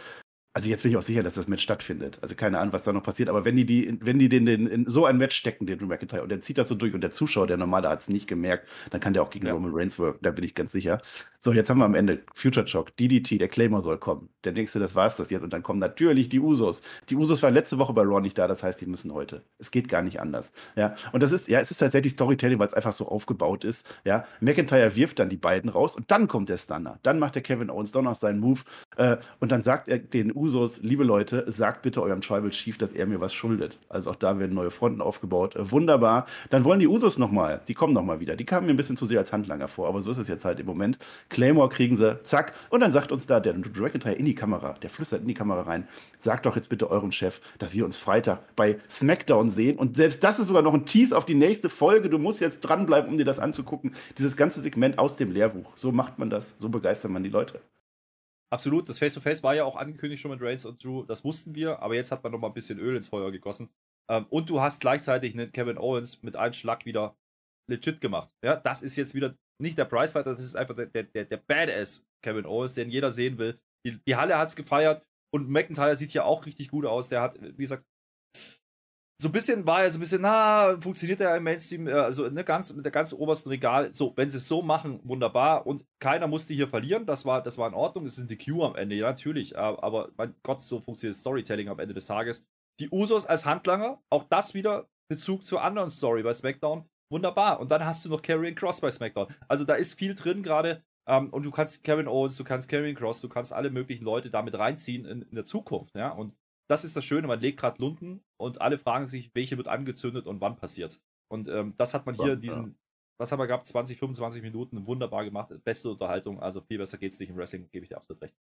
[SPEAKER 4] Also jetzt bin ich auch sicher, dass das Match stattfindet. Also keine Ahnung, was da noch passiert. Aber wenn die den in so ein Match stecken, den Drew McIntyre, und der zieht das so durch und der Zuschauer, der normale hat es nicht gemerkt, dann kann der auch gegen Roman Reigns wirken. Da bin ich ganz sicher. So, jetzt haben wir am Ende Future Shock, DDT, der Claymore soll kommen. Dann denkst du, das war's das jetzt. Und dann kommen natürlich die Usos. Die Usos waren letzte Woche bei Raw nicht da, das heißt, die müssen heute. Es geht gar nicht anders. Ja, und das ist, ja, es ist tatsächlich Storytelling, weil es einfach so aufgebaut ist. Ja, McIntyre wirft dann die beiden raus und dann kommt der Stunner. Dann macht der Kevin Owens doch noch seinen Move und dann sagt er den Usos, liebe Leute, sagt bitte eurem Tribal Chief, dass er mir was schuldet. Also auch da werden neue Fronten aufgebaut. Wunderbar. Dann wollen die Usos nochmal, die kommen nochmal wieder. Die kamen mir ein bisschen zu sehr als Handlanger vor, aber so ist es jetzt halt im Moment. Claymore kriegen sie, zack. Und dann sagt uns da der Drew McIntyre in die Kamera, der flüstert in die Kamera rein, sagt doch jetzt bitte eurem Chef, dass wir uns Freitag bei SmackDown sehen. Und selbst das ist sogar noch ein Tease auf die nächste Folge. Du musst jetzt dranbleiben, um dir das anzugucken. Dieses ganze Segment aus dem Lehrbuch. So macht man das, so begeistert man die Leute.
[SPEAKER 3] Absolut, das Face-to-Face war ja auch angekündigt schon mit Reigns und Drew, das wussten wir, aber jetzt hat man nochmal ein bisschen Öl ins Feuer gegossen. Und du hast gleichzeitig einen Kevin Owens mit einem Schlag wieder legit gemacht. Ja, das ist jetzt wieder nicht der Prizefighter, das ist einfach der Badass Kevin Owens, den jeder sehen will. Die Halle hat es gefeiert und McIntyre sieht ja auch richtig gut aus. Der hat, wie gesagt, so ein bisschen war er so ein bisschen, funktioniert er im Mainstream, also mit der ganzen obersten Regal. So, wenn sie es so machen, wunderbar. Und keiner musste hier verlieren, das war in Ordnung. Es ist ein DQ am Ende, ja, natürlich. Aber mein Gott, so funktioniert Storytelling am Ende des Tages. Die Usos als Handlanger, auch das wieder Bezug zur anderen Story bei SmackDown. Wunderbar. Und dann hast du noch Karrion Kross bei SmackDown. Also da ist viel drin gerade. Und du kannst Kevin Owens, du kannst Karrion Kross, du kannst alle möglichen Leute damit reinziehen in der Zukunft. Ja, und das ist das Schöne, man legt gerade Lunden und alle fragen sich, welche wird angezündet und wann passiert's. Und das hat man hier was haben wir gehabt, 20, 25 Minuten, wunderbar gemacht, beste Unterhaltung, also viel besser geht's nicht im Wrestling, gebe ich dir absolut recht.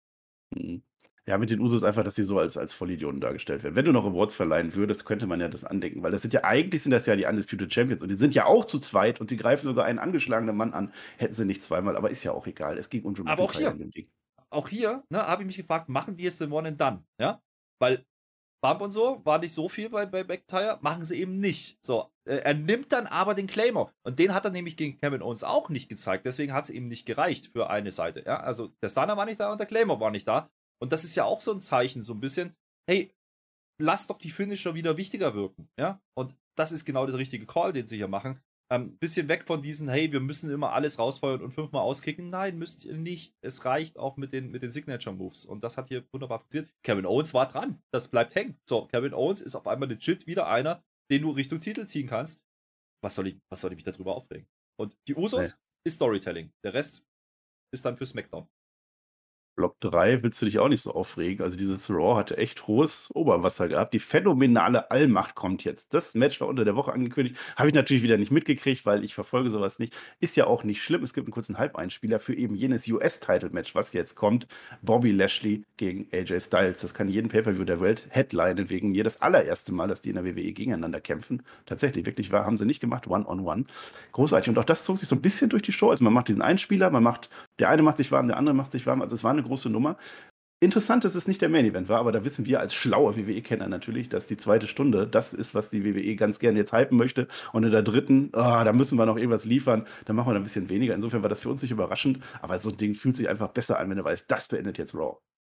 [SPEAKER 4] Ja, mit den Usos einfach, dass sie so als Vollidioten dargestellt werden. Wenn du noch Awards verleihen würdest, könnte man ja das andenken, weil eigentlich sind das ja die Undisputed Champions und die sind ja auch zu zweit und die greifen sogar einen angeschlagenen Mann an, hätten sie nicht zweimal, aber ist ja auch egal, es ging um Drew
[SPEAKER 3] Aber
[SPEAKER 4] McIntyre
[SPEAKER 3] auch hier, ne, habe ich mich gefragt, machen die jetzt den One and Done, ja? Weil Bump und so war nicht so viel bei McIntyre, machen sie eben nicht. So, er nimmt dann aber den Claymore. Und den hat er nämlich gegen Kevin Owens auch nicht gezeigt. Deswegen hat es ihm nicht gereicht für eine Seite. Ja? Also der Stunner war nicht da und der Claymore war nicht da. Und das ist ja auch so ein Zeichen, so ein bisschen, hey, lass doch die Finisher wieder wichtiger wirken. Ja? Und das ist genau der richtige Call, den sie hier machen. Bisschen weg von diesen, hey, wir müssen immer alles rausfeuern und 5-mal auskicken. Nein, müsst ihr nicht. Es reicht auch mit den Signature-Moves. Und das hat hier wunderbar funktioniert. Kevin Owens war dran. Das bleibt hängen. So, Kevin Owens ist auf einmal legit wieder einer, den du Richtung Titel ziehen kannst. Was soll ich mich darüber aufregen? Und die Usos ist Storytelling. Der Rest ist dann für SmackDown.
[SPEAKER 4] Block 3 willst du dich auch nicht so aufregen. Also dieses Raw hatte echt hohes Oberwasser gehabt. Die phänomenale Allmacht kommt jetzt. Das Match war unter der Woche angekündigt. Habe ich natürlich wieder nicht mitgekriegt, weil ich verfolge sowas nicht. Ist ja auch nicht schlimm. Es gibt einen kurzen Halbeinspieler für eben jenes US-Title-Match, was jetzt kommt. Bobby Lashley gegen AJ Styles. Das kann jeden Pay-Per-View der Welt headlinen, wegen mir das allererste Mal, dass die in der WWE gegeneinander kämpfen. Tatsächlich, wirklich wahr, haben sie nicht gemacht. One-on-one. Großartig. Und auch das zog sich so ein bisschen durch die Show. Also man macht diesen Einspieler, der eine macht sich warm, der andere macht sich warm. Also es war eine große Nummer. Interessant, dass es nicht der Main Event war, aber da wissen wir als schlaue WWE-Kenner natürlich, dass die zweite Stunde das ist, was die WWE ganz gerne jetzt hypen möchte. Und in der dritten, da müssen wir noch irgendwas liefern, da machen wir ein bisschen weniger. Insofern war das für uns nicht überraschend, aber so ein Ding fühlt sich einfach besser an, wenn du weißt, das beendet jetzt Raw.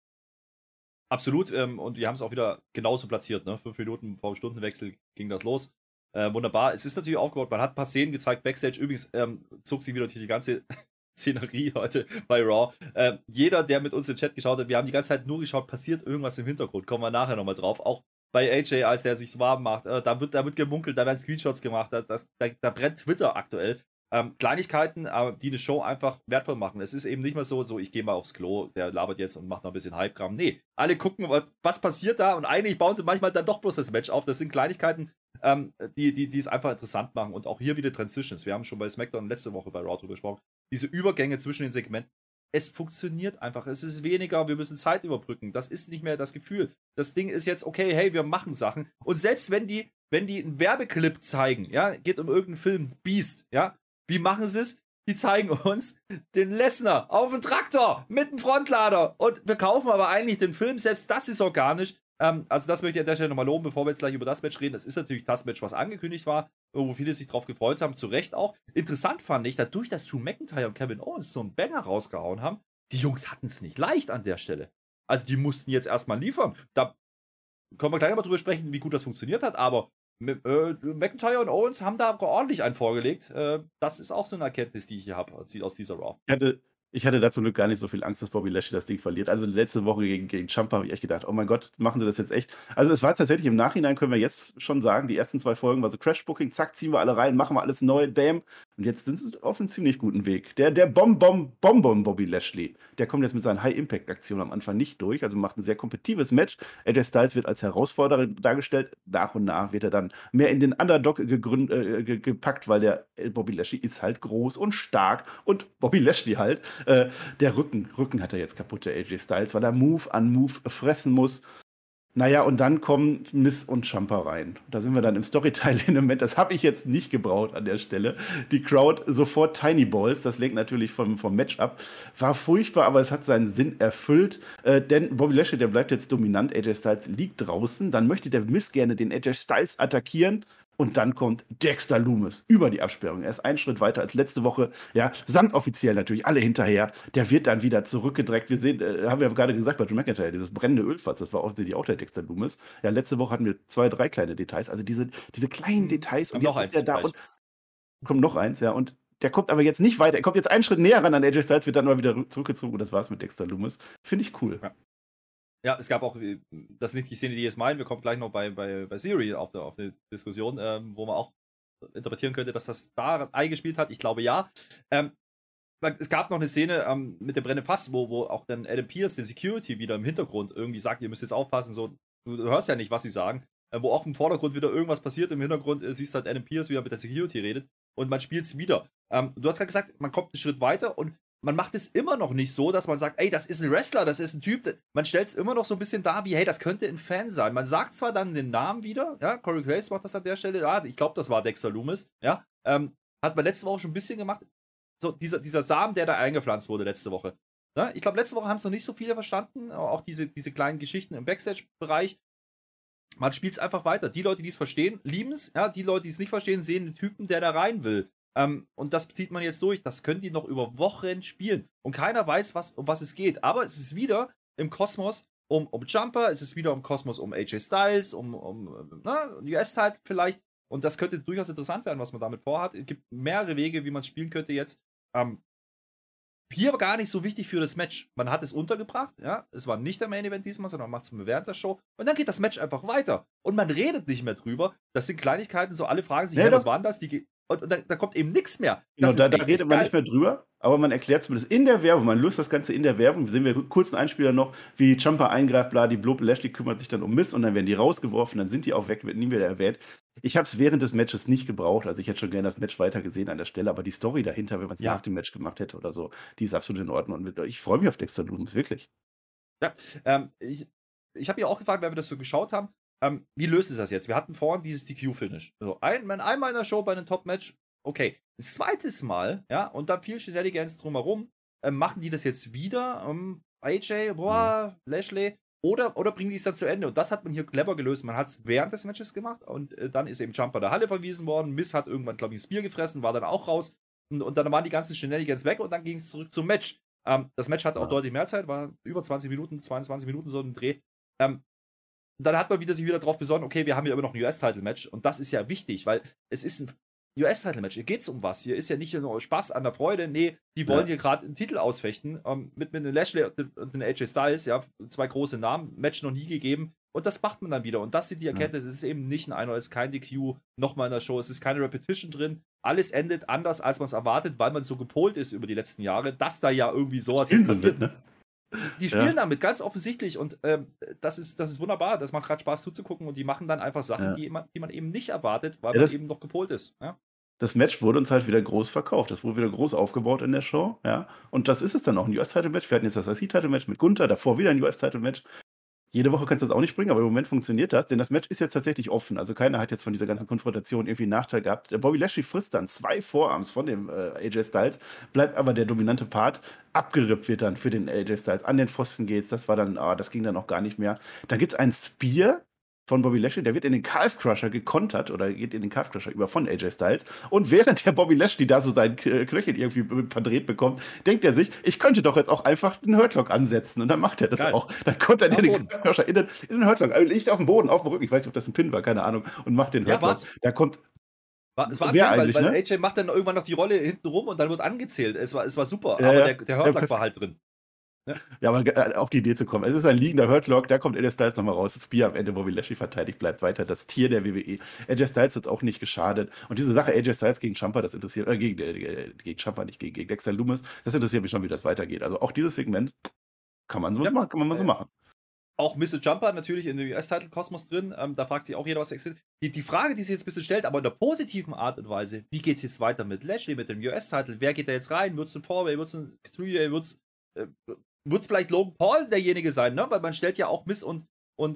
[SPEAKER 3] Absolut, und wir haben es auch wieder genauso platziert, ne? 5 Minuten vor dem Stundenwechsel ging das los. Wunderbar. Es ist natürlich aufgebaut, man hat ein paar Szenen gezeigt, Backstage. Übrigens zog sich wieder durch die ganze Szenerie heute bei Raw. Jeder, der mit uns im Chat geschaut hat, wir haben die ganze Zeit nur geschaut, passiert irgendwas im Hintergrund. Kommen wir nachher nochmal drauf. Auch bei AJ, als der sich so warm macht, da wird gemunkelt, da werden Screenshots gemacht, da brennt Twitter aktuell. Kleinigkeiten, die eine Show einfach wertvoll machen. Es ist eben nicht mehr so ich gehe mal aufs Klo, der labert jetzt und macht noch ein bisschen Hype-Kram. Nee, alle gucken, was passiert da und eigentlich bauen sie manchmal dann doch bloß das Match auf. Das sind Kleinigkeiten, die es einfach interessant machen. Und auch hier wieder Transitions. Wir haben schon bei SmackDown letzte Woche bei Raw drüber gesprochen. Diese Übergänge zwischen den Segmenten. Es funktioniert einfach. Es ist weniger, wir müssen Zeit überbrücken. Das ist nicht mehr das Gefühl. Das Ding ist jetzt, okay, hey, wir machen Sachen. Und selbst wenn die einen Werbeclip zeigen, ja, geht um irgendeinen Film, Beast, ja, wie machen sie es? Die zeigen uns den Lesnar auf dem Traktor mit dem Frontlader und wir kaufen aber eigentlich den Film. Selbst das ist organisch. Also das möchte ich an der Stelle nochmal loben, bevor wir jetzt gleich über das Match reden. Das ist natürlich das Match, was angekündigt war, wo viele sich drauf gefreut haben, zu Recht auch. Interessant fand ich, dadurch, dass Drew McIntyre und Kevin Owens so einen Banger rausgehauen haben, die Jungs hatten es nicht leicht an der Stelle. Also die mussten jetzt erstmal liefern. Da können wir gleich nochmal drüber sprechen, wie gut das funktioniert hat, aber McIntyre und Owens haben da ordentlich einen vorgelegt. Das ist auch so eine Erkenntnis, die ich hier habe aus dieser Raw.
[SPEAKER 4] Ich hatte dazu gar nicht so viel Angst, dass Bobby Lashley das Ding verliert. Also letzte Woche gegen Ciampa habe ich echt gedacht, oh mein Gott, machen sie das jetzt echt? Also es war tatsächlich im Nachhinein, können wir jetzt schon sagen, die ersten 2 Folgen war so Crash-Booking, zack, ziehen wir alle rein, machen wir alles neu, bam. Und jetzt sind sie auf einem ziemlich guten Weg. Der Bobby Lashley, der kommt jetzt mit seinen High-Impact-Aktionen am Anfang nicht durch, also macht ein sehr kompetitives Match. AJ Styles wird als Herausforderer dargestellt. Nach und nach wird er dann mehr in den Underdog gepackt, weil der Bobby Lashley ist halt groß und stark und Bobby Lashley halt. Der Rücken hat er jetzt kaputt, der AJ Styles, weil er Move an Move fressen muss. Naja, und dann kommen Miz und Ciampa rein. Da sind wir dann im Storyteil-Element. Das habe ich jetzt nicht gebraucht an der Stelle. Die Crowd sofort Tiny Balls. Das lenkt natürlich vom Match ab. War furchtbar, aber es hat seinen Sinn erfüllt. Denn Bobby Lashley, der bleibt jetzt dominant. AJ Styles liegt draußen. Dann möchte der Miz gerne den AJ Styles attackieren. Und dann kommt Dexter Lumis über die Absperrung. Er ist einen Schritt weiter als letzte Woche. Ja, samt offiziell natürlich alle hinterher. Der wird dann wieder zurückgedreckt. Wir sehen, haben wir ja gerade gesagt bei Drew McIntyre, dieses brennende Ölfass, das war offensichtlich auch der Dexter Lumis. Ja, letzte Woche hatten wir 2, 3 kleine Details. Also diese kleinen Details. Und jetzt ist der da und kommt noch eins, ja. Und der kommt aber jetzt nicht weiter. Er kommt jetzt einen Schritt näher ran an AJ Styles, wird dann mal wieder zurückgezogen. Und das war's mit Dexter Lumis. Finde ich cool.
[SPEAKER 3] Ja. Ja, es gab auch, das ist nicht die Szene, die jetzt meinen, wir kommen gleich noch bei Siri auf eine Diskussion, wo man auch interpretieren könnte, dass das da eingespielt hat. Ich glaube ja. Es gab noch eine Szene mit dem brennenden Fass, wo auch dann Adam Pearce, den Security, wieder im Hintergrund irgendwie sagt, ihr müsst jetzt aufpassen, so, du hörst ja nicht, was sie sagen. Wo auch im Vordergrund wieder irgendwas passiert, im Hintergrund siehst du halt Adam Pearce, wie er mit der Security redet und man spielt es wieder. Du hast gerade gesagt, man kommt einen Schritt weiter und man macht es immer noch nicht so, dass man sagt, ey, das ist ein Wrestler, das ist ein Typ. Man stellt es immer noch so ein bisschen dar, wie, hey, das könnte ein Fan sein. Man sagt zwar dann den Namen wieder, ja, Corey Graves macht das an der Stelle, ja, ich glaube, das war Dexter Lumis, ja, hat man letzte Woche schon ein bisschen gemacht. So, dieser Samen, der da eingepflanzt wurde letzte Woche. Ja, ich glaube, letzte Woche haben es noch nicht so viele verstanden, auch diese kleinen Geschichten im Backstage-Bereich. Man spielt es einfach weiter. Die Leute, die es verstehen, lieben es. Ja, die Leute, die es nicht verstehen, sehen den Typen, der da rein will. Und das zieht man jetzt durch. Das können die noch über Wochen spielen. Und keiner weiß, um was es geht. Aber es ist wieder im Kosmos um Ciampa, es ist wieder im Kosmos um AJ Styles, um US-Title vielleicht. Und das könnte durchaus interessant werden, was man damit vorhat. Es gibt mehrere Wege, wie man es spielen könnte jetzt. Hier aber gar nicht so wichtig für das Match. Man hat es untergebracht, ja. Es war nicht der Main Event diesmal, sondern man macht es während der Show. Und dann geht das Match einfach weiter. Und man redet nicht mehr drüber. Das sind Kleinigkeiten, so alle fragen sich, was waren das? Und da kommt eben nichts mehr.
[SPEAKER 4] Genau, da redet man nicht mehr drüber, aber man erklärt zumindest in der Werbung, man löst das Ganze in der Werbung. Sehen wir kurz einen Einspieler noch, wie Ciampa eingreift, bladiblub, Lashley kümmert sich dann um Miz und dann werden die rausgeworfen, dann sind die auch weg, wird nie wieder erwähnt. Ich habe es während des Matches nicht gebraucht, also ich hätte schon gerne das Match weiter gesehen an der Stelle, aber die Story dahinter, wenn man es nach dem Match gemacht hätte oder so, die ist absolut in Ordnung. Und ich freue mich auf Dexter Lumis, wirklich.
[SPEAKER 3] Ja, ich habe ja auch gefragt, weil wir das so geschaut haben, wie löst es das jetzt? Wir hatten vorhin dieses DQ-Finish. Also einmal in der Show bei einem Top-Match, okay. Das zweites Mal, ja, und dann viel Shenanigans drumherum, machen die das jetzt wieder? AJ, Lashley, oder bringen die es dann zu Ende? Und das hat man hier clever gelöst. Man hat es während des Matches gemacht und dann ist eben Ciampa der Halle verwiesen worden. Miz hat irgendwann, glaube ich, ein Spear gefressen, war dann auch raus. Und dann waren die ganzen Shenanigans weg und dann ging es zurück zum Match. Das Match hatte auch deutlich mehr Zeit, war über 20 Minuten, 22 Minuten so ein Dreh. Dann hat man sich wieder drauf besonnen, okay, wir haben ja immer noch ein US-Title-Match und das ist ja wichtig, weil es ist ein US-Title-Match. Hier geht's um was. Hier ist ja nicht nur Spaß an der Freude. Nee, die wollen hier gerade einen Titel ausfechten. Mit einem Lashley und einem AJ Styles, ja, 2 große Namen. Match noch nie gegeben. Und das macht man dann wieder. Und das sind die Erkenntnisse. Es ist eben nicht es ist kein DQ nochmal in der Show. Es ist keine Repetition drin. Alles endet anders, als man es erwartet, weil man so gepolt ist über die letzten Jahre, dass da ja irgendwie sowas jetzt passiert. Die spielen damit, ganz offensichtlich. Und das ist wunderbar. Das macht gerade Spaß zuzugucken. Und die machen dann einfach Sachen, die man eben nicht erwartet, weil man eben noch gepolt ist. Ja?
[SPEAKER 4] Das Match wurde uns halt wieder groß verkauft. Das wurde wieder groß aufgebaut in der Show. Ja? Und das ist es dann auch, ein US-Title-Match. Wir hatten jetzt das IC-Title-Match mit Gunther, davor wieder ein US-Title-Match. Jede Woche kannst du das auch nicht bringen, aber im Moment funktioniert das, denn das Match ist jetzt tatsächlich offen. Also keiner hat jetzt von dieser ganzen Konfrontation irgendwie einen Nachteil gehabt. Der Bobby Lashley frisst dann 2 Forearms von dem AJ Styles, bleibt aber der dominante Part. Abgerippt wird dann für den AJ Styles. An den Pfosten geht's. Das war dann, das ging dann auch gar nicht mehr. Dann gibt's einen Spear von Bobby Lashley, der wird in den Calf Crusher gekontert oder geht in den Calf Crusher über von AJ Styles. Und während der Bobby Lashley da so sein Knöchel irgendwie verdreht bekommt, denkt er sich, ich könnte doch jetzt auch einfach den Hurtlock ansetzen. Und dann macht er das
[SPEAKER 3] Geil.
[SPEAKER 4] auch. Dann kontert er
[SPEAKER 3] Am
[SPEAKER 4] den
[SPEAKER 3] Boden.
[SPEAKER 4] Calf Crusher in den Hurtlock. Liegt auf dem Boden, auf dem Rücken. Ich weiß nicht, ob das ein Pin war, keine Ahnung. Und macht den
[SPEAKER 3] Ja,
[SPEAKER 4] Hurtlock.
[SPEAKER 3] war's.
[SPEAKER 4] Da kommt.
[SPEAKER 3] Es war ein
[SPEAKER 4] Wer
[SPEAKER 3] Ding,
[SPEAKER 4] eigentlich,
[SPEAKER 3] weil
[SPEAKER 4] ne?
[SPEAKER 3] AJ macht dann irgendwann noch die Rolle hinten rum und dann wird angezählt. Es war super,
[SPEAKER 4] Ja,
[SPEAKER 3] aber
[SPEAKER 4] ja.
[SPEAKER 3] der Hurtlock
[SPEAKER 4] Ja,
[SPEAKER 3] war halt drin.
[SPEAKER 4] Ja, aber auf die Idee zu kommen. Es ist ein liegender Hurtlock, da kommt AJ Styles nochmal raus. Das Spear am Ende, Bobby Lashley verteidigt, bleibt weiter das Tier der WWE. AJ Styles hat auch nicht geschadet. Und diese Sache AJ Styles gegen Ciampa, das interessiert, gegen Ciampa, nicht gegen Dexter Lumis, das interessiert mich schon, wie das weitergeht. Also auch dieses Segment kann man so machen, kann man mal so machen.
[SPEAKER 3] Auch Mr. Jumper natürlich in dem US-Title-Kosmos drin. Da fragt sich auch jeder, was der expliziert. Die Frage, die sich jetzt ein bisschen stellt, aber in der positiven Art und Weise, wie geht es jetzt weiter mit Lashley, mit dem US-Title? Wer geht da jetzt rein? Wird es ein 4-Way, wird es ein 3-Way, wird es vielleicht Logan Paul derjenige sein, ne? Weil man stellt ja auch Miz und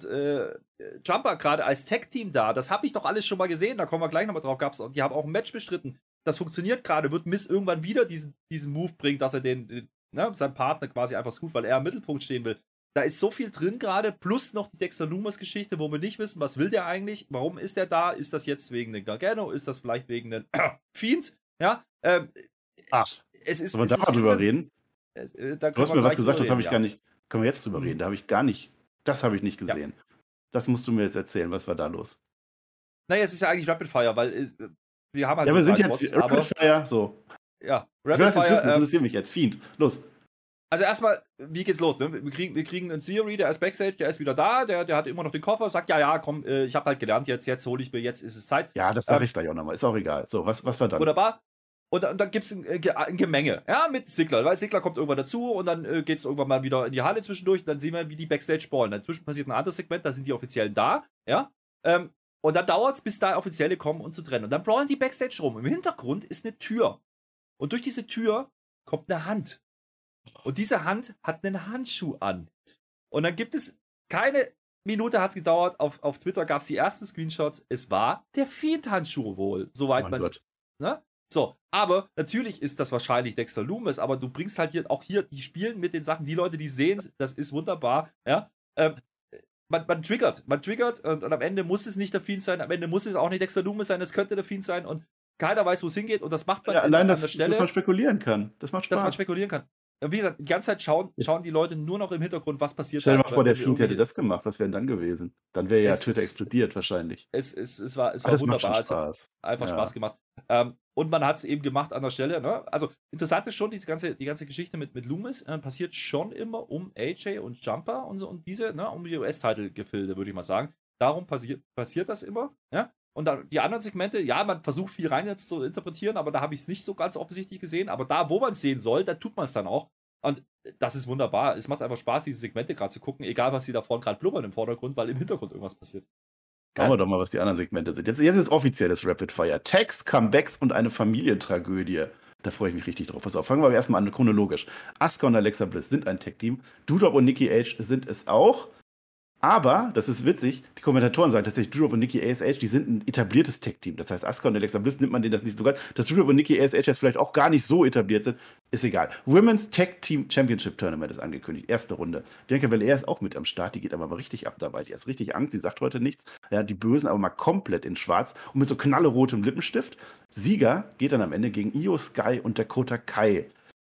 [SPEAKER 3] Jumper gerade als Tag-Team da. Das habe ich doch alles schon mal gesehen, da kommen wir gleich nochmal drauf. Die haben auch ein Match bestritten. Das funktioniert gerade. Wird Miz irgendwann wieder diesen Move bringen, dass er seinen Partner quasi einfach scoot, weil er im Mittelpunkt stehen will. Da ist so viel drin gerade, plus noch die Dexter Lumis-Geschichte, wo wir nicht wissen, was will der eigentlich, warum ist der da, ist das jetzt wegen den Gargano, ist das vielleicht wegen den Fiend, ja,
[SPEAKER 4] Ach,
[SPEAKER 3] es ist,
[SPEAKER 4] wollen wir
[SPEAKER 3] es
[SPEAKER 4] da mal
[SPEAKER 3] ist
[SPEAKER 4] drüber reden?
[SPEAKER 3] Da
[SPEAKER 4] Du
[SPEAKER 3] können
[SPEAKER 4] hast
[SPEAKER 3] wir
[SPEAKER 4] mir was
[SPEAKER 3] gleich
[SPEAKER 4] gesagt, das
[SPEAKER 3] drüber
[SPEAKER 4] habe ich
[SPEAKER 3] reden,
[SPEAKER 4] gar nicht. Können wir jetzt drüber reden? Da habe ich gar nicht. Das habe ich nicht gesehen. Das musst du mir jetzt erzählen. Was war da los?
[SPEAKER 3] Naja, es ist ja eigentlich Rapid Fire, weil wir haben halt
[SPEAKER 4] Ja, wir
[SPEAKER 3] nur
[SPEAKER 4] sind
[SPEAKER 3] drei
[SPEAKER 4] jetzt
[SPEAKER 3] Spots, aber
[SPEAKER 4] Rapid Fire, so.
[SPEAKER 3] ja,
[SPEAKER 4] Ich will
[SPEAKER 3] Rapid
[SPEAKER 4] das jetzt wissen, das
[SPEAKER 3] Fire.
[SPEAKER 4] interessiert mich jetzt. Fiend, los.
[SPEAKER 3] Also erstmal, wie geht's los? Ne? Wir kriegen einen Theory, der ist Backstage, der ist wieder da, der hat immer noch den Koffer, sagt, ja, komm, ich habe halt gelernt, jetzt hole ich mir, jetzt ist es Zeit.
[SPEAKER 4] Ja, das sage ich gleich auch nochmal. Ist auch egal. So, was war dann?
[SPEAKER 3] Wunderbar. Und dann gibt es ein Gemenge, ja, mit Ziggler, weil Ziggler kommt irgendwann dazu und dann geht es irgendwann mal wieder in die Halle zwischendurch und dann sehen wir, wie die Backstage ballen. Dazwischen passiert ein anderes Segment, da sind die Offiziellen da, ja, und dann dauert es, bis da Offizielle kommen und zu trennen. Und dann brawlen die Backstage rum. Im Hintergrund ist eine Tür. Und durch diese Tür kommt eine Hand. Und diese Hand hat einen Handschuh an. Und dann gibt es keine Minute hat es gedauert. Auf Twitter gab es die ersten Screenshots. Es war der Fiend-Handschuh wohl, soweit man es. Ne? So, aber natürlich ist das wahrscheinlich Dexter Lumis, aber du bringst halt hier, die spielen mit den Sachen, die Leute, die sehen, das ist wunderbar, ja. Man triggert und am Ende muss es nicht der Fiend sein, am Ende muss es auch nicht Dexter Lumis sein, es könnte der Fiend sein und keiner weiß, wo es hingeht und das macht man
[SPEAKER 4] Ja, allein,
[SPEAKER 3] an
[SPEAKER 4] dass,
[SPEAKER 3] der Stelle,
[SPEAKER 4] dass man spekulieren kann. Das macht Spaß.
[SPEAKER 3] dass man spekulieren kann. Und wie gesagt, die ganze Zeit schauen die Leute nur noch im Hintergrund, was passiert.
[SPEAKER 4] Stell dir
[SPEAKER 3] da,
[SPEAKER 4] mal vor, der
[SPEAKER 3] wenn
[SPEAKER 4] Fiend hätte
[SPEAKER 3] irgendwie-
[SPEAKER 4] das gemacht. Was wäre denn dann gewesen? Dann wäre ja
[SPEAKER 3] Es
[SPEAKER 4] Twitter
[SPEAKER 3] ist-
[SPEAKER 4] explodiert wahrscheinlich.
[SPEAKER 3] Es war
[SPEAKER 4] Aber das macht schon
[SPEAKER 3] wunderbar, es hat
[SPEAKER 4] Spaß.
[SPEAKER 3] einfach
[SPEAKER 4] Ja.
[SPEAKER 3] Spaß gemacht. Und man hat es eben gemacht an der Stelle. Ne? Also interessant ist schon, die ganze Geschichte mit Lumis passiert schon immer um AJ und Jumper und so und diese, ne, um die US-Title-Gefilde, würde ich mal sagen. Darum passiert das immer. Ja? Und dann die anderen Segmente, ja, man versucht viel rein jetzt zu interpretieren, aber da habe ich es nicht so ganz offensichtlich gesehen. Aber da, wo man es sehen soll, da tut man es dann auch. Und das ist wunderbar. Es macht einfach Spaß, diese Segmente gerade zu gucken, egal was sie da vorne gerade blubbern im Vordergrund, weil im Hintergrund irgendwas passiert.
[SPEAKER 4] Schauen wir doch mal, was die anderen Segmente sind. Jetzt ist offizielles Rapid Fire. Tags, Comebacks und eine Familientragödie. Da freue ich mich richtig drauf. Pass auf, fangen wir aber erstmal an, chronologisch. Asuka und Alexa Bliss sind ein Tag-Team. Doudrop und Nikki H sind es auch. Aber, das ist witzig, die Kommentatoren sagen tatsächlich, Doudrop und Nikki ASH, die sind ein etabliertes Tag-Team. Das heißt, Asuka und Alexa Bliss nimmt man denen das nicht so ganz. Dass Doudrop und Nikki ASH jetzt vielleicht auch gar nicht so etabliert sind, ist egal. Women's Tag Team Championship Tournament ist angekündigt. Erste Runde. Bianca Belair ist auch mit am Start, die geht aber mal richtig ab dabei. Die hat richtig Angst, die sagt heute nichts. Ja, die Bösen aber mal komplett in schwarz und mit so knallerotem Lippenstift. Sieger geht dann am Ende gegen Io Sky und Dakota Kai.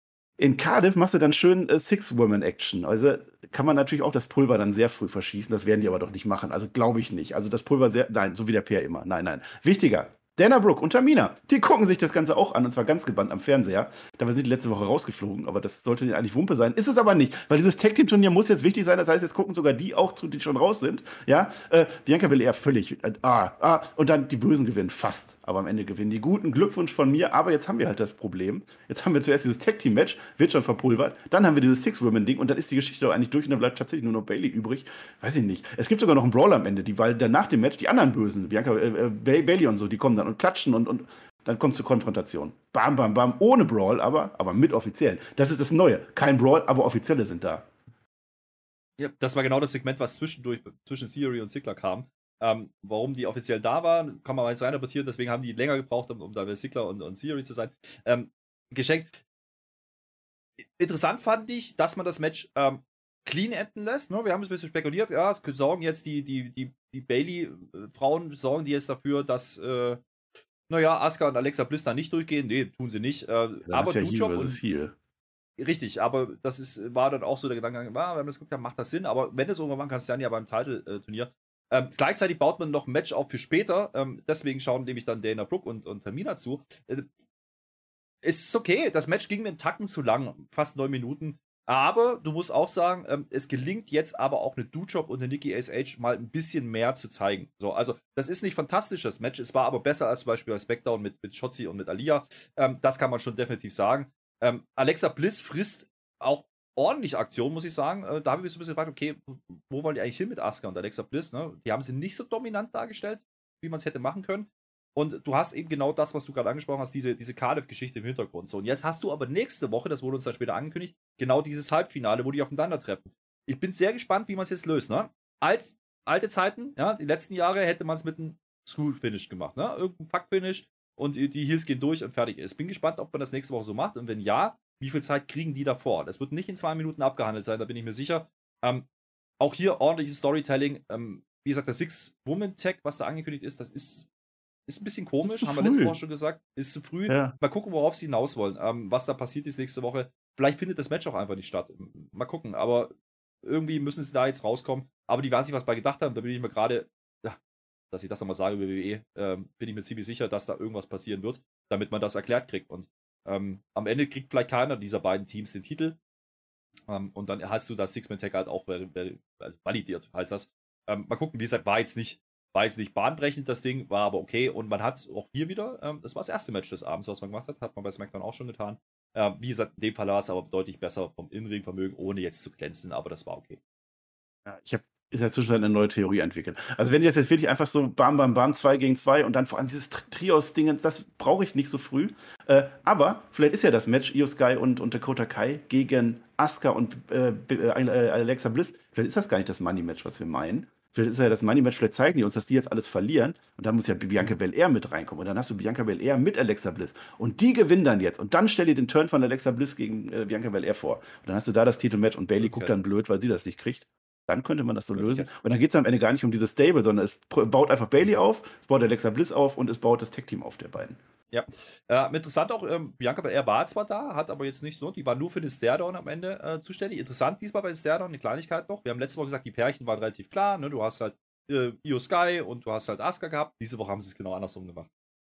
[SPEAKER 4] In Cardiff machst du dann schön Six-Women-Action. Also kann man natürlich auch das Pulver dann sehr früh verschießen. Das werden die aber doch nicht machen. Also glaube ich nicht. Also das Pulver nein, so wie der Peer immer. Nein. Wichtiger. Dana Brooke und Tamina, die gucken sich das Ganze auch an und zwar ganz gebannt am Fernseher. Dabei sind die letzte Woche rausgeflogen, aber das sollte denen eigentlich Wumpe sein. Ist es aber nicht, weil dieses Tag-Team-Turnier muss jetzt wichtig sein. Das heißt, jetzt gucken sogar die auch zu, die schon raus sind. Ja, Bianca Belair völlig. Und dann die Bösen gewinnen fast. Aber am Ende gewinnen die Guten. Glückwunsch von mir. Aber jetzt haben wir halt das Problem. Jetzt haben wir zuerst dieses Tag-Team-Match, wird schon verpulvert. Dann haben wir dieses Six-Women-Ding und dann ist die Geschichte doch eigentlich durch und dann bleibt tatsächlich nur noch Bayley übrig. Weiß ich nicht. Es gibt sogar noch einen Brawler am Ende, weil dann nach dem Match die anderen Bösen, Bianca, Bayley und so, die kommen dann und klatschen und dann kommt es zur Konfrontation. Bam, bam, bam. Ohne Brawl, aber mit Offiziellen. Das ist das Neue. Kein Brawl, aber Offizielle sind da.
[SPEAKER 3] Ja, das war genau das Segment, was zwischen Theory und Ziggler kam. Warum die offiziell da waren, kann man mal jetzt reininterpretieren, deswegen haben die länger gebraucht, um da bei Ziggler und Theory zu sein. Geschenkt. Interessant fand ich, dass man das Match clean enden lässt. Ne? Wir haben es ein bisschen spekuliert. Ja, es sorgen jetzt die Bailey-Frauen sorgen die jetzt dafür, dass Asuka und Alexa Bliss da nicht durchgehen. Nee, tun sie nicht. Aber
[SPEAKER 4] ja
[SPEAKER 3] Doudrop
[SPEAKER 4] Heel versus Heel.
[SPEAKER 3] Richtig, aber war dann auch so der Gedanke, wenn wir das geguckt haben, macht das Sinn, aber wenn es irgendwann machen kannst, dann ja beim Title-Turnier. Gleichzeitig baut man noch ein Match auf für später, deswegen schauen nämlich dann Dana Brooke und Tamina zu. Ist okay, das Match ging mir einen Tacken zu lang, fast 9 Minuten, aber du musst auch sagen, es gelingt jetzt aber auch eine Doudrop und eine Nikki ASH mal ein bisschen mehr zu zeigen. So, also, das ist nicht fantastisch, das Match, es war aber besser als zum Beispiel bei SmackDown mit Shotzi und mit Aliyah, das kann man schon definitiv sagen. Alexa Bliss frisst auch ordentlich Aktion, muss ich sagen. Da habe ich mich so ein bisschen gefragt, okay, wo wollen die eigentlich hin mit Asuka und Alexa Bliss? Ne? Die haben sie nicht so dominant dargestellt, wie man es hätte machen können. Und du hast eben genau das, was du gerade angesprochen hast, diese Cardiff-Geschichte im Hintergrund. So, und jetzt hast du aber nächste Woche, das wurde uns dann später angekündigt, genau dieses Halbfinale, wo die aufeinandertreffen. Ich bin sehr gespannt, wie man es jetzt löst. Ne? Alte Zeiten, ja, die letzten Jahre hätte man es mit einem School-Finish gemacht. Ne? Irgendein Fuck-Finish. Und die Heels gehen durch und fertig ist. Bin gespannt, ob man das nächste Woche so macht. Und wenn ja, wie viel Zeit kriegen die davor? Das wird nicht in 2 Minuten abgehandelt sein, da bin ich mir sicher. Auch hier ordentliches Storytelling. Wie gesagt, der Six-Woman-Tag, was da angekündigt ist, das ist ein bisschen komisch, haben wir letzte Woche schon gesagt. Ist zu früh. Ja. Mal gucken, worauf sie hinaus wollen. Was da passiert ist nächste Woche. Vielleicht findet das Match auch einfach nicht statt. Mal gucken. Aber irgendwie müssen sie da jetzt rauskommen. Aber die werden sich was bei gedacht haben. Da bin ich mir gerade, dass ich das nochmal sage über WWE, bin ich mir ziemlich sicher, dass da irgendwas passieren wird, damit man das erklärt kriegt. Und am Ende kriegt vielleicht keiner dieser beiden Teams den Titel. Und dann hast du das Six-Man-Tag halt auch validiert, heißt das. Mal gucken, wie gesagt, war jetzt nicht bahnbrechend, das Ding, war aber okay. Und man hat auch hier wieder, das war das erste Match des Abends, was man gemacht hat man bei SmackDown auch schon getan. Wie gesagt, in dem Fall war es aber deutlich besser vom In-Ring-Vermögen, ohne jetzt zu glänzen, aber das war okay.
[SPEAKER 4] Ja, ich habe in der Zwischenzeit eine neue Theorie entwickelt. Also wenn die jetzt wirklich einfach so bam, bam, bam, 2 gegen 2 und dann vor allem dieses Trios-Ding, das brauche ich nicht so früh. Aber vielleicht ist ja das Match Io Sky und Dakota Kai gegen Asuka und Alexa Bliss. Vielleicht ist das gar nicht das Money-Match, was wir meinen. Vielleicht ist ja das Money-Match, vielleicht zeigen die uns, dass die jetzt alles verlieren. Und dann muss ja Bianca Belair mit reinkommen. Und dann hast du Bianca Belair mit Alexa Bliss. Und die gewinnen dann jetzt. Und dann stell dir den Turn von Alexa Bliss gegen Bianca Belair vor. Und dann hast du da das Titelmatch und Bayley guckt dann blöd, weil sie das nicht kriegt. Dann könnte man das so lösen. Und dann geht es am Ende gar nicht um dieses Stable, sondern es baut einfach Bayley auf, es baut Alexa Bliss auf und es baut das Tag-Team auf der beiden.
[SPEAKER 3] Ja, interessant auch, Bianca Belair war zwar da, hat aber jetzt nicht so, die war nur für den Stairdown am Ende zuständig. Interessant diesmal bei den Stairdown, eine Kleinigkeit noch. Wir haben letzte Woche gesagt, die Pärchen waren relativ klar, ne? Du hast halt Io Sky und du hast halt Asuka gehabt. Diese Woche haben sie es genau andersrum gemacht.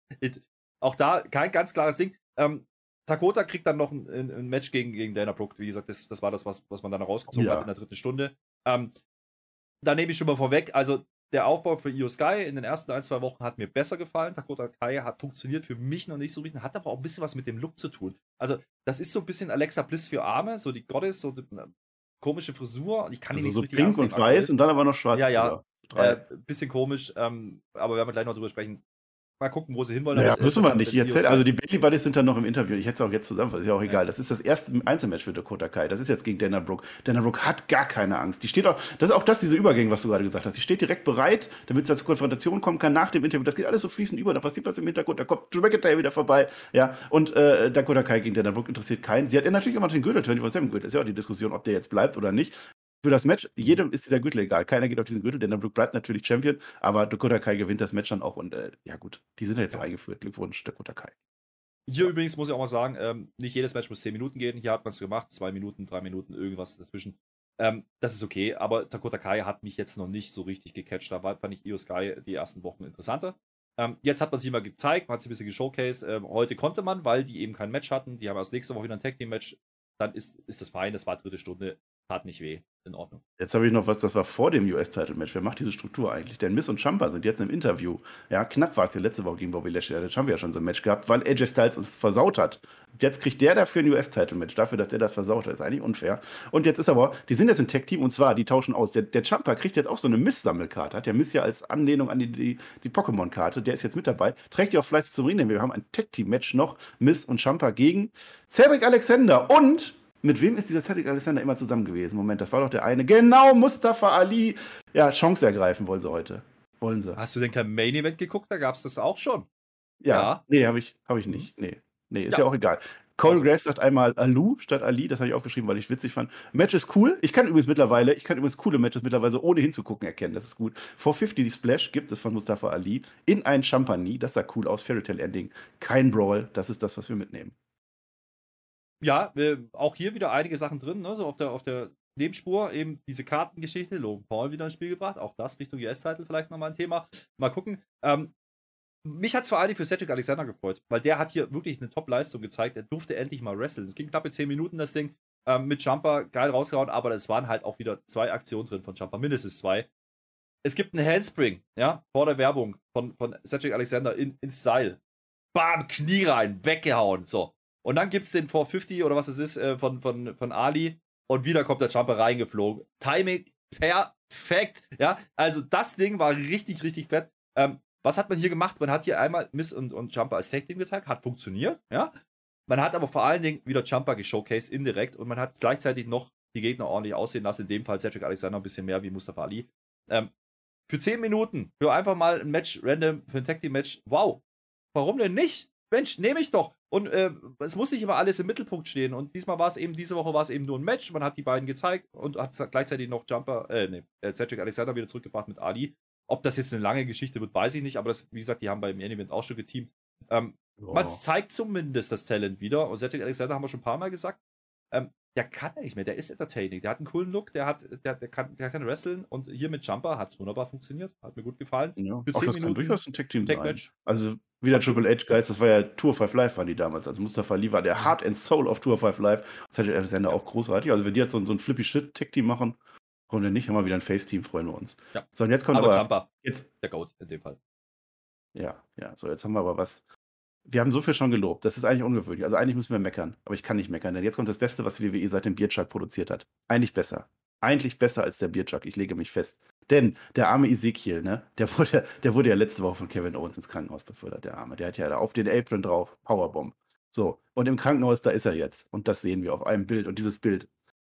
[SPEAKER 3] Auch da kein ganz klares Ding. Dakota kriegt dann noch ein Match gegen Dana Brooke. Wie gesagt, das war das, was man dann rausgezogen hat in der 3. Stunde. Da nehme ich schon mal vorweg, also der Aufbau für Io Sky in den ersten 1-2 Wochen hat mir besser gefallen. Dakota Kai hat funktioniert für mich noch nicht so richtig, hat aber auch ein bisschen was mit dem Look zu tun. Also das ist so ein bisschen Alexa Bliss für Arme, so die Goddess, so eine komische Frisur. Ich kann die nicht so richtig
[SPEAKER 4] pink und weiß und dann aber noch schwarz.
[SPEAKER 3] Ja. Bisschen komisch, aber werden wir gleich noch drüber sprechen. Mal gucken, wo sie hinwollen.
[SPEAKER 4] Ja, müssen wir nicht jetzt. Also die Bailey Buddies sind dann noch im Interview. Ich hätte es auch jetzt zusammenfassen, ist ja auch egal. Das ist das erste Einzelmatch für Dakota Kai. Das ist jetzt gegen Dana Brooke. Dana Brooke hat gar keine Angst. Die steht auch, das ist auch diese Übergänge, was du gerade gesagt hast. Die steht direkt bereit, damit es zur Konfrontation kommen kann nach dem Interview. Das geht alles so fließend über. Da passiert was im Hintergrund. Da kommt Drew McIntyre wieder vorbei. Ja, und Dakota Kai gegen Dana Brooke interessiert keinen. Sie hat natürlich immer noch den Gürtel, 24/7-Gürtel. Ist ja auch die Diskussion, ob der jetzt bleibt oder nicht. Für das Match, jedem ist dieser Gürtel egal. Keiner geht auf diesen Gürtel, denn Dana Brooke bleibt natürlich Champion, aber Dakota Kai gewinnt das Match dann auch und ja gut, die sind ja jetzt auch eingeführt. Glückwunsch, Dakota Kai.
[SPEAKER 3] Hier übrigens muss ich auch mal sagen, nicht jedes Match muss 10 Minuten gehen. Hier hat man es gemacht, 2 Minuten, 3 Minuten, irgendwas dazwischen. Das ist okay, aber Dakota Kai hat mich jetzt noch nicht so richtig gecatcht. Da fand ich Io Sky die ersten Wochen interessanter. Jetzt hat man sie mal gezeigt, man hat sie ein bisschen geshowcased. Heute konnte man, weil die eben kein Match hatten. Die haben erst nächste Woche wieder ein Tag-Team-Match. Dann ist das fein, das war 3. Stunde. Tat nicht weh. In Ordnung.
[SPEAKER 4] Jetzt habe ich noch was, das war vor dem US-Title-Match. Wer macht diese Struktur eigentlich? Denn Miz und Ciampa sind jetzt im Interview. Ja, knapp war es ja letzte Woche gegen Bobby Lashley. Da haben wir ja schon so ein Match gehabt, weil AJ Styles uns versaut hat. Jetzt kriegt der dafür ein US-Title-Match, dafür, dass der das versaut hat. Das ist eigentlich unfair. Und jetzt ist aber, die sind jetzt ein Tag-Team und zwar, die tauschen aus. Der Ciampa kriegt jetzt auch so eine Miz-Sammelkarte. Hat der Miz ja als Anlehnung an die Pokémon-Karte. Der ist jetzt mit dabei. Trägt die auch fleißig zum Ring, denn wir haben ein Tag-Team-Match noch. Miz und Ciampa gegen Cedric Alexander und mit wem ist dieser Cedric Alexander immer zusammen gewesen? Moment, das war doch der eine. Genau, Mustafa Ali. Ja, Chance ergreifen wollen sie heute. Wollen sie.
[SPEAKER 3] Hast du denn kein Main-Event geguckt? Da gab es das auch schon.
[SPEAKER 4] Ja. Nee, habe ich nicht. Nee, ist ja auch egal. Cole Graves sagt einmal Alu statt Ali, das habe ich aufgeschrieben, weil ich witzig fand. Match ist cool. Ich kann übrigens coole Matches mittlerweile ohne hinzugucken erkennen, das ist gut. 450 Splash gibt es von Mustafa Ali in ein Champagny, das sah cool aus, Fairy Tail Ending. Kein Brawl, das ist das, was wir mitnehmen.
[SPEAKER 3] Ja, auch hier wieder einige Sachen drin, ne? So auf der Nebenspur, eben diese Kartengeschichte, Logan Paul wieder ins Spiel gebracht, auch das Richtung US-Title vielleicht nochmal ein Thema. Mal gucken. Mich hat es vor allem für Cedric Alexander gefreut, weil der hat hier wirklich eine Top-Leistung gezeigt. Er durfte endlich mal wresteln. Es ging knappe 10 Minuten, das Ding, mit Jumper, geil rausgehauen, aber es waren halt auch wieder 2 Aktionen drin von Jumper, mindestens 2. Es gibt einen Handspring, ja, vor der Werbung von Cedric Alexander ins Seil. Bam, Knie rein, weggehauen, so. Und dann gibt es den 450 oder was es ist, von Ali und wieder kommt der Jumper reingeflogen. Timing perfekt, ja, also das Ding war richtig, richtig fett. Was hat man hier gemacht? Man hat hier einmal Miss und Jumper als Tag-Team gezeigt, hat funktioniert, ja. Man hat aber vor allen Dingen wieder Jumper geshowcased indirekt und man hat gleichzeitig noch die Gegner ordentlich aussehen lassen, in dem Fall Cedric Alexander ein bisschen mehr wie Mustafa Ali. Für 10 Minuten, für einfach mal ein Match random, für ein Tag-Team-Match, wow, warum denn nicht? Mensch, nehme ich doch. Und es muss nicht immer alles im Mittelpunkt stehen. Und diese Woche war es eben nur ein Match. Man hat die beiden gezeigt und hat gleichzeitig noch Cedric Alexander wieder zurückgebracht mit Ali. Ob das jetzt eine lange Geschichte wird, weiß ich nicht. Aber das, wie gesagt, die haben beim Main-Event auch schon geteamt. Man zeigt zumindest das Talent wieder. Und Cedric Alexander haben wir schon ein paar Mal gesagt. Der kann ja nicht mehr, der ist entertaining, der hat einen coolen Look, der kann wresteln und hier mit Jumper hat es wunderbar funktioniert, hat mir gut gefallen.
[SPEAKER 4] Ja,
[SPEAKER 3] Für
[SPEAKER 4] auch
[SPEAKER 3] 10
[SPEAKER 4] das kann
[SPEAKER 3] Minuten
[SPEAKER 4] durchaus ein Tag-Team sein.
[SPEAKER 3] Tag-Match.
[SPEAKER 4] Also wieder Triple H Guys, das war ja Tour of 5 Live waren die damals. Also Mustafa Ali war der Heart and Soul of Tour of 5 Live. Cedric Alexander auch großartig. Also wenn die jetzt so ein flippy shit Tag-Team machen, warum denn nicht, haben wir wieder ein Face-Team, freuen wir uns.
[SPEAKER 3] Ja.
[SPEAKER 4] So, und jetzt kommt
[SPEAKER 3] aber
[SPEAKER 4] aber
[SPEAKER 3] Jumper,
[SPEAKER 4] jetzt,
[SPEAKER 3] der Goat in dem Fall.
[SPEAKER 4] ja, so jetzt haben wir aber was. Wir haben so viel schon gelobt. Das ist eigentlich ungewöhnlich. Also eigentlich müssen wir meckern. Aber ich kann nicht meckern, denn jetzt kommt das Beste, was die WWE seit dem Beerchuck produziert hat. Eigentlich besser. Eigentlich besser als der Beerchuck. Ich lege mich fest. Denn der arme Ezekiel, ne, der wurde ja letzte Woche von Kevin Owens ins Krankenhaus befördert, der Arme. Der hat ja da auf den Apron drauf Powerbomb. So, und im Krankenhaus, da ist er jetzt. Und das sehen wir auf einem Bild. Und dieses Bild.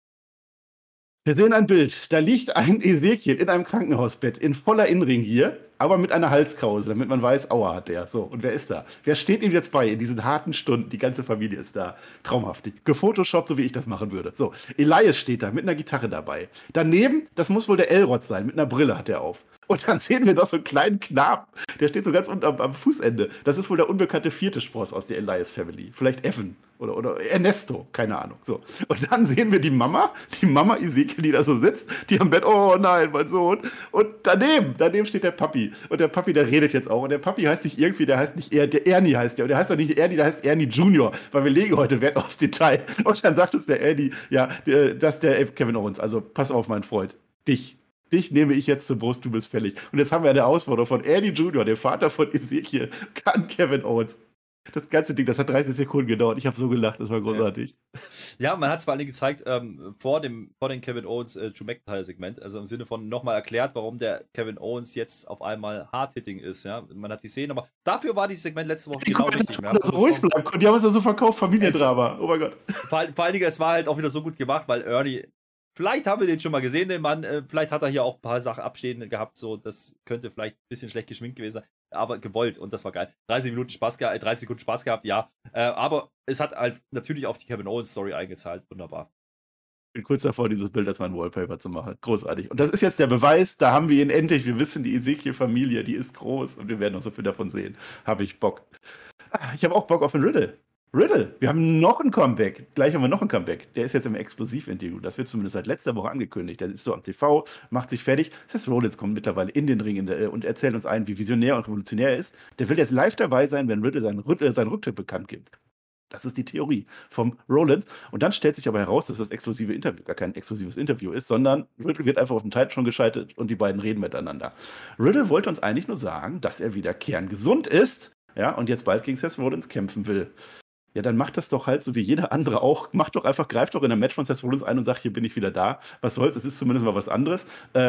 [SPEAKER 4] Wir sehen ein Bild. Da liegt ein Ezekiel in einem Krankenhausbett in voller Innenringgier, aber mit einer Halskrause, damit man weiß, aua hat der. So, und wer ist da? Wer steht ihm jetzt bei in diesen harten Stunden? Die ganze Familie ist da. Traumhaft. Gefotoshoppt, so wie ich das machen würde. So, Elias steht da mit einer Gitarre dabei. Daneben, das muss wohl der Elrod sein, mit einer Brille hat er auf. Und dann sehen wir noch so einen kleinen Knaben, der steht so ganz unten am Fußende. Das ist wohl der unbekannte 4. Spross aus der Elias Family. Vielleicht Evan oder Ernesto, keine Ahnung. So. Und dann sehen wir die Mama Ezekiel, die da so sitzt, die am Bett, oh nein, mein Sohn. Und daneben steht der Papi. Und der Papi, der redet jetzt auch. Und der Papi heißt nicht irgendwie, der heißt nicht der Ernie heißt der. Und der heißt doch nicht Ernie, der heißt Ernie Junior, weil wir legen heute Wert aufs Detail. Und dann sagt es der Ernie, ja, das ist der Kevin Owens. Also pass auf, mein Freund, dich nehme ich jetzt zur Brust, du bist fällig. Und jetzt haben wir eine Ausforderung von Ernie Junior, dem Vater von Ezekiel, an Kevin Owens. Das ganze Ding, das hat 30 Sekunden gedauert. Ich habe so gelacht, das war großartig.
[SPEAKER 3] Ja, man hat es vor allem gezeigt, vor dem Kevin Owens Drew McIntyre-Segment, also im Sinne von nochmal erklärt, warum der Kevin Owens jetzt auf einmal Hard-Hitting ist. Ja? Man hat die Szenen, aber dafür war dieses Segment letzte Woche genau richtig.
[SPEAKER 4] Die haben uns ja so verkauft, Familiendrama. Oh mein Gott.
[SPEAKER 3] Vor allen Dingen, es war halt auch wieder so gut gemacht, weil Ernie, vielleicht haben wir den schon mal gesehen, den Mann, vielleicht hat er hier auch ein paar Sachen abstehen gehabt, so, das könnte vielleicht ein bisschen schlecht geschminkt gewesen sein, aber gewollt und das war geil. 30 Sekunden Spaß gehabt, ja, aber es hat halt natürlich auf die Kevin Owens Story eingezahlt, wunderbar.
[SPEAKER 4] Ich bin kurz davor, dieses Bild als mein Wallpaper zu machen, großartig. Und das ist jetzt der Beweis, da haben wir ihn endlich, wir wissen, die Ezekiel-Familie, die ist groß und wir werden noch so viel davon sehen. Habe ich Bock. Ich habe auch Bock auf den Riddle, wir haben noch ein Comeback. Gleich haben wir noch ein Comeback. Der ist jetzt im Exklusiv-Interview. Das wird zumindest seit letzter Woche angekündigt. Der ist so am TV, macht sich fertig. Seth Rollins kommt mittlerweile in den Ring und erzählt uns ein, wie visionär und revolutionär er ist. Der will jetzt live dabei sein, wenn Riddle seinen Rücktritt bekannt gibt. Das ist die Theorie vom Rollins. Und dann stellt sich aber heraus, dass das exklusive Interview gar kein exklusives Interview ist, sondern Riddle wird einfach auf dem Titel schon geschaltet und die beiden reden miteinander. Riddle wollte uns eigentlich nur sagen, dass er wieder kerngesund ist, ja, und jetzt bald gegen Seth Rollins kämpfen will. Ja, dann macht das doch halt so wie jeder andere auch. Greift doch in ein Match von Seth Rollins ein und sagt, hier bin ich wieder da. Was soll's, es ist zumindest mal was anderes.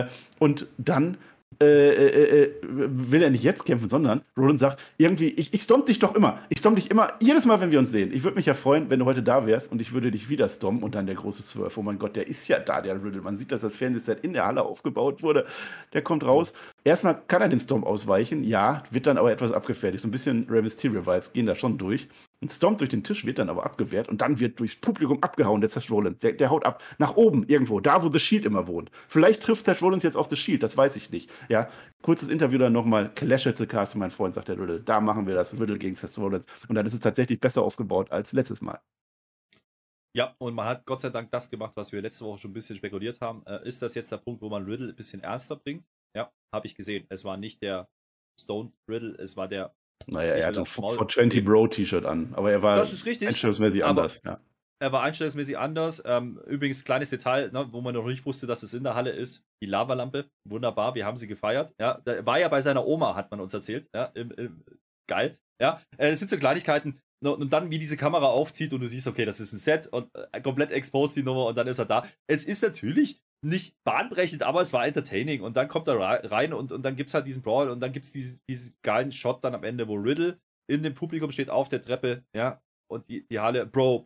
[SPEAKER 4] Und dann will er nicht jetzt kämpfen, sondern Rollins sagt, irgendwie, ich stomp dich doch immer. Ich stomp dich immer, jedes Mal, wenn wir uns sehen. Ich würde mich ja freuen, wenn du heute da wärst und ich würde dich wieder stompen. Und dann der große Swerve. Oh mein Gott, der ist ja da, der Riddle. Man sieht, dass das Fernsehset in der Halle aufgebaut wurde. Der kommt raus. Erstmal kann er den Stomp ausweichen. Ja, wird dann aber etwas abgefertigt. So ein bisschen Rey Mysterio-Vibes gehen da schon durch. Ein Stomp durch den Tisch wird dann aber abgewehrt und dann wird durchs Publikum abgehauen, der Seth Rollins. Der haut ab. Nach oben irgendwo, da wo The Shield immer wohnt. Vielleicht trifft Seth Rollins jetzt auf The Shield, das weiß ich nicht. Ja, kurzes Interview dann nochmal. Clash at the Castle, mein Freund, sagt der Riddle. Da machen wir das. Riddle gegen Seth Rollins. Und dann ist es tatsächlich besser aufgebaut als letztes Mal.
[SPEAKER 3] Ja, und man hat Gott sei Dank das gemacht, was wir letzte Woche schon ein bisschen spekuliert haben. Ist das jetzt der Punkt, wo man Riddle ein bisschen ernster bringt? Ja, habe ich gesehen. Es war nicht der Stone Riddle, es war der.
[SPEAKER 4] Naja, er hatte ein 420 Bro T-Shirt an, aber er war
[SPEAKER 3] das ist richtig,
[SPEAKER 4] einstellungsmäßig anders. Ja.
[SPEAKER 3] Er war einstellungsmäßig anders. Übrigens, kleines Detail, ne, wo man noch nicht wusste, dass es in der Halle ist. Die Lavalampe, wunderbar, wir haben sie gefeiert. Ja, da war ja bei seiner Oma, hat man uns erzählt. Ja, geil. Ja, es sind so Kleinigkeiten. Und dann, wie diese Kamera aufzieht und du siehst, okay, das ist ein Set und komplett exposed die Nummer und dann ist er da. Es ist natürlich nicht bahnbrechend, aber es war entertaining. Und dann kommt er rein und dann gibt es halt diesen Brawl und dann gibt es diesen geilen Shot dann am Ende, wo Riddle in dem Publikum steht auf der Treppe, ja, und die Halle, Bro.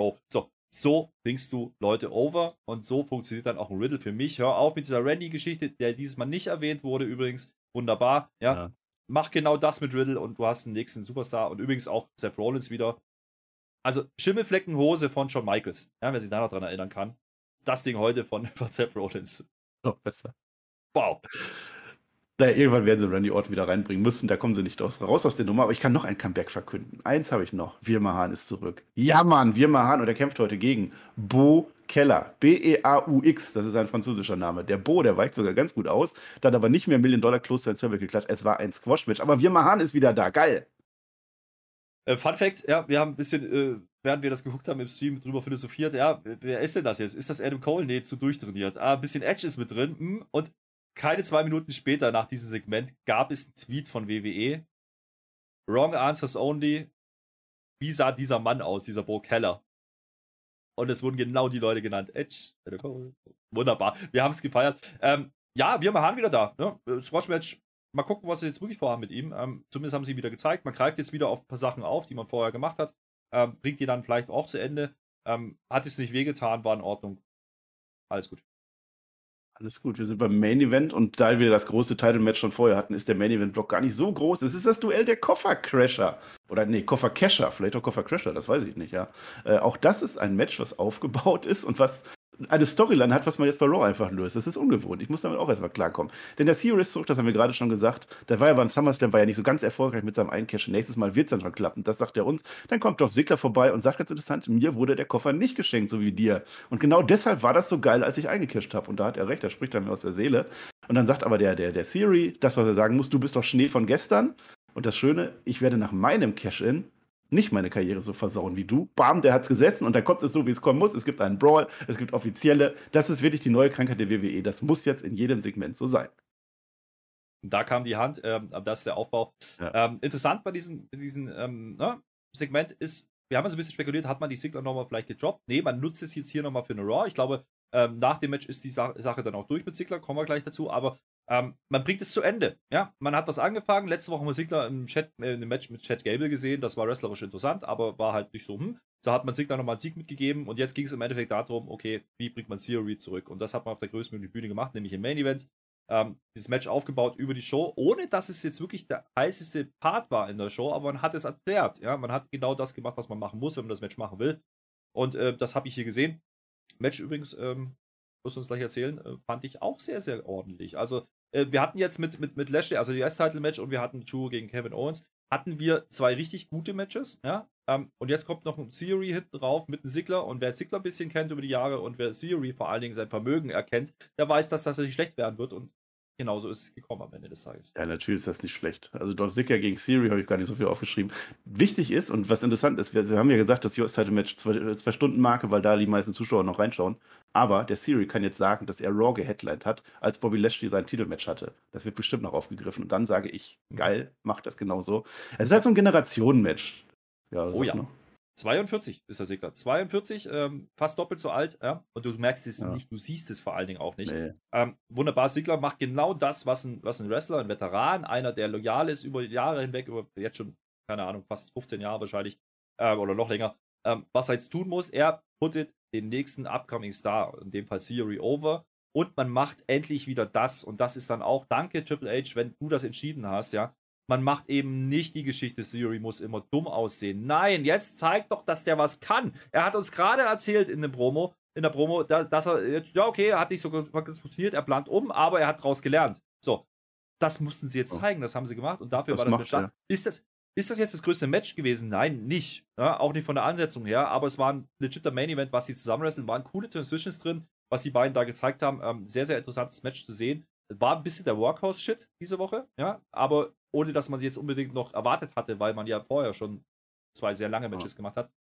[SPEAKER 3] So bringst du Leute over und so funktioniert dann auch ein Riddle für mich. Hör auf mit dieser Randy-Geschichte, der dieses Mal nicht erwähnt wurde übrigens. Wunderbar, ja. Mach genau das mit Riddle und du hast den nächsten Superstar und übrigens auch Seth Rollins wieder. Also Schimmelfleckenhose von Shawn Michaels, ja, wer sich da noch dran erinnern kann. Das Ding heute von Seth Rollins.
[SPEAKER 4] Noch besser.
[SPEAKER 3] Wow.
[SPEAKER 4] Naja, irgendwann werden sie Randy Orton wieder reinbringen müssen, da kommen sie nicht raus aus der Nummer, aber ich kann noch ein Comeback verkünden. Eins habe ich noch, Veer Mahaan ist zurück. Ja Mann, Veer Mahaan und er kämpft heute gegen Bo Keller, B-E-A-U-X, das ist ein französischer Name. Der Bo, der weicht sogar ganz gut aus, da hat aber nicht mehr $1 Million Close to Cervical geklatscht, es war ein Squash-Match, aber Veer Mahaan ist wieder da, geil.
[SPEAKER 3] Fun Fact, ja, wir haben ein bisschen, während wir das geguckt haben im Stream, drüber philosophiert, ja, wer ist denn das jetzt? Ist das Adam Cole? Nee, zu durchtrainiert. Ein bisschen Edge ist mit drin, und keine 2 Minuten später nach diesem Segment gab es einen Tweet von WWE. Wrong answers only. Wie sah dieser Mann aus, dieser Bo Keller? Und es wurden genau die Leute genannt. Edge, wunderbar. Wir haben es gefeiert. Ja, wir haben wieder da. Ne? Squash-Match. Mal gucken, was sie jetzt wirklich vorhaben mit ihm. Zumindest haben sie wieder gezeigt. Man greift jetzt wieder auf ein paar Sachen auf, die man vorher gemacht hat. Bringt die dann vielleicht auch zu Ende. Hat es nicht wehgetan, war in Ordnung. Alles gut.
[SPEAKER 4] Alles gut, wir sind beim Main Event und da wir das große Title-Match schon vorher hatten, ist der Main Event-Block gar nicht so groß. Es ist das Duell der Koffercrasher. Oder nee, Koffercasher, vielleicht auch Koffercrasher, das weiß ich nicht, ja. Auch das ist ein Match, was aufgebaut ist und was eine Storyline hat, was man jetzt bei Raw einfach löst. Das ist ungewohnt. Ich muss damit auch erstmal klarkommen. Denn der Theory ist zurück, das haben wir gerade schon gesagt. Der war ja beim SummerSlam, war ja nicht so ganz erfolgreich mit seinem Eincash. Nächstes Mal wird es dann schon klappen. Das sagt er uns. Dann kommt Dolph Ziggler vorbei und sagt ganz interessant, mir wurde der Koffer nicht geschenkt, so wie dir. Und genau deshalb war das so geil, als ich eingecasht habe. Und da hat er recht, da spricht er mir aus der Seele. Und dann sagt aber der Theory, das, was er sagen muss, du bist doch Schnee von gestern. Und das Schöne, ich werde nach meinem Cash-In nicht meine Karriere so versauen wie du. Bam, der hat's gesetzt und dann kommt es so, wie es kommen muss. Es gibt einen Brawl, es gibt offizielle. Das ist wirklich die neue Krankheit der WWE. Das muss jetzt in jedem Segment so sein.
[SPEAKER 3] Da kam die Hand, das ist der Aufbau. Ja. Interessant bei diesem Segment ist, wir haben so ein bisschen spekuliert, hat man die Ziggler nochmal vielleicht gedroppt? Nee, man nutzt es jetzt hier nochmal für eine Raw. Ich glaube, nach dem Match ist die Sache dann auch durch mit Ziggler, kommen wir gleich dazu, aber man bringt es zu Ende. Ja? Man hat was angefangen. Letzte Woche haben wir Ziggler im Match mit Chad Gable gesehen. Das war wrestlerisch interessant, aber war halt nicht so. So hat man Ziggler nochmal einen Sieg mitgegeben und jetzt ging es im Endeffekt darum, okay, wie bringt man Theory zurück? Und das hat man auf der größtmöglichen Bühne gemacht, nämlich im Main Event. Dieses Match aufgebaut über die Show, ohne dass es jetzt wirklich der heißeste Part war in der Show, aber man hat es erklärt. Ja? Man hat genau das gemacht, was man machen muss, wenn man das Match machen will. Und das habe ich hier gesehen. Match übrigens, muss uns gleich erzählen, fand ich auch sehr, sehr ordentlich. Also, wir hatten jetzt mit Lashley, also die US-Title-Match und wir hatten Drew gegen Kevin Owens, hatten wir 2 richtig gute Matches, ja. Und jetzt kommt noch ein Theory hinten drauf mit einem Ziggler und wer Ziggler ein bisschen kennt über die Jahre und wer Theory vor allen Dingen sein Vermögen erkennt, der weiß, dass das nicht schlecht werden wird und genauso ist es gekommen am Ende des Tages.
[SPEAKER 4] Ja, natürlich ist das nicht schlecht. Also Dolph Ziggler gegen Theory habe ich gar nicht so viel aufgeschrieben. Wichtig ist und was interessant ist, wir haben ja gesagt, das US-Title-Match 2-Stunden-Marke, weil da die meisten Zuschauer noch reinschauen. Aber der Theory kann jetzt sagen, dass er Raw geheadlined hat, als Bobby Lashley sein Titelmatch hatte. Das wird bestimmt noch aufgegriffen. Und dann sage ich, geil, macht das genauso. Es ist halt so ein Generationen-Match. Ja,
[SPEAKER 3] oh ja. 42 ist der Ziggler. 42, fast doppelt so alt, ja. Und du merkst es nicht, du siehst es vor allen Dingen auch nicht. Nee. Wunderbar, Ziggler macht genau das, was ein Wrestler, ein Veteran, einer, der loyal ist über Jahre hinweg, über jetzt schon, keine Ahnung, fast 15 Jahre wahrscheinlich, oder noch länger, was er jetzt tun muss, er puttet den nächsten Upcoming Star, in dem Fall Theory, over und man macht endlich wieder das und das ist dann auch, danke Triple H, wenn du das entschieden hast, ja, man macht eben nicht die Geschichte, Theory muss immer dumm aussehen. Nein, jetzt zeigt doch, dass der was kann. Er hat uns gerade erzählt in der Promo, dass er jetzt, ja okay, er hat nicht so funktioniert, er plant um, aber er hat daraus gelernt. So, das mussten sie jetzt zeigen, das haben sie gemacht und dafür war das Match da. Ist das jetzt das größte Match gewesen? Nein, nicht. Ja, auch nicht von der Ansetzung her, aber es war ein legitter Main-Event, was sie zusammenwresteln, waren coole Transitions drin, was die beiden da gezeigt haben. Sehr, sehr interessantes Match zu sehen. War ein bisschen der Workhouse-Shit diese Woche, ja, aber ohne, dass man sie jetzt unbedingt noch erwartet hatte, weil man ja vorher schon 2 sehr lange Matches gemacht hat.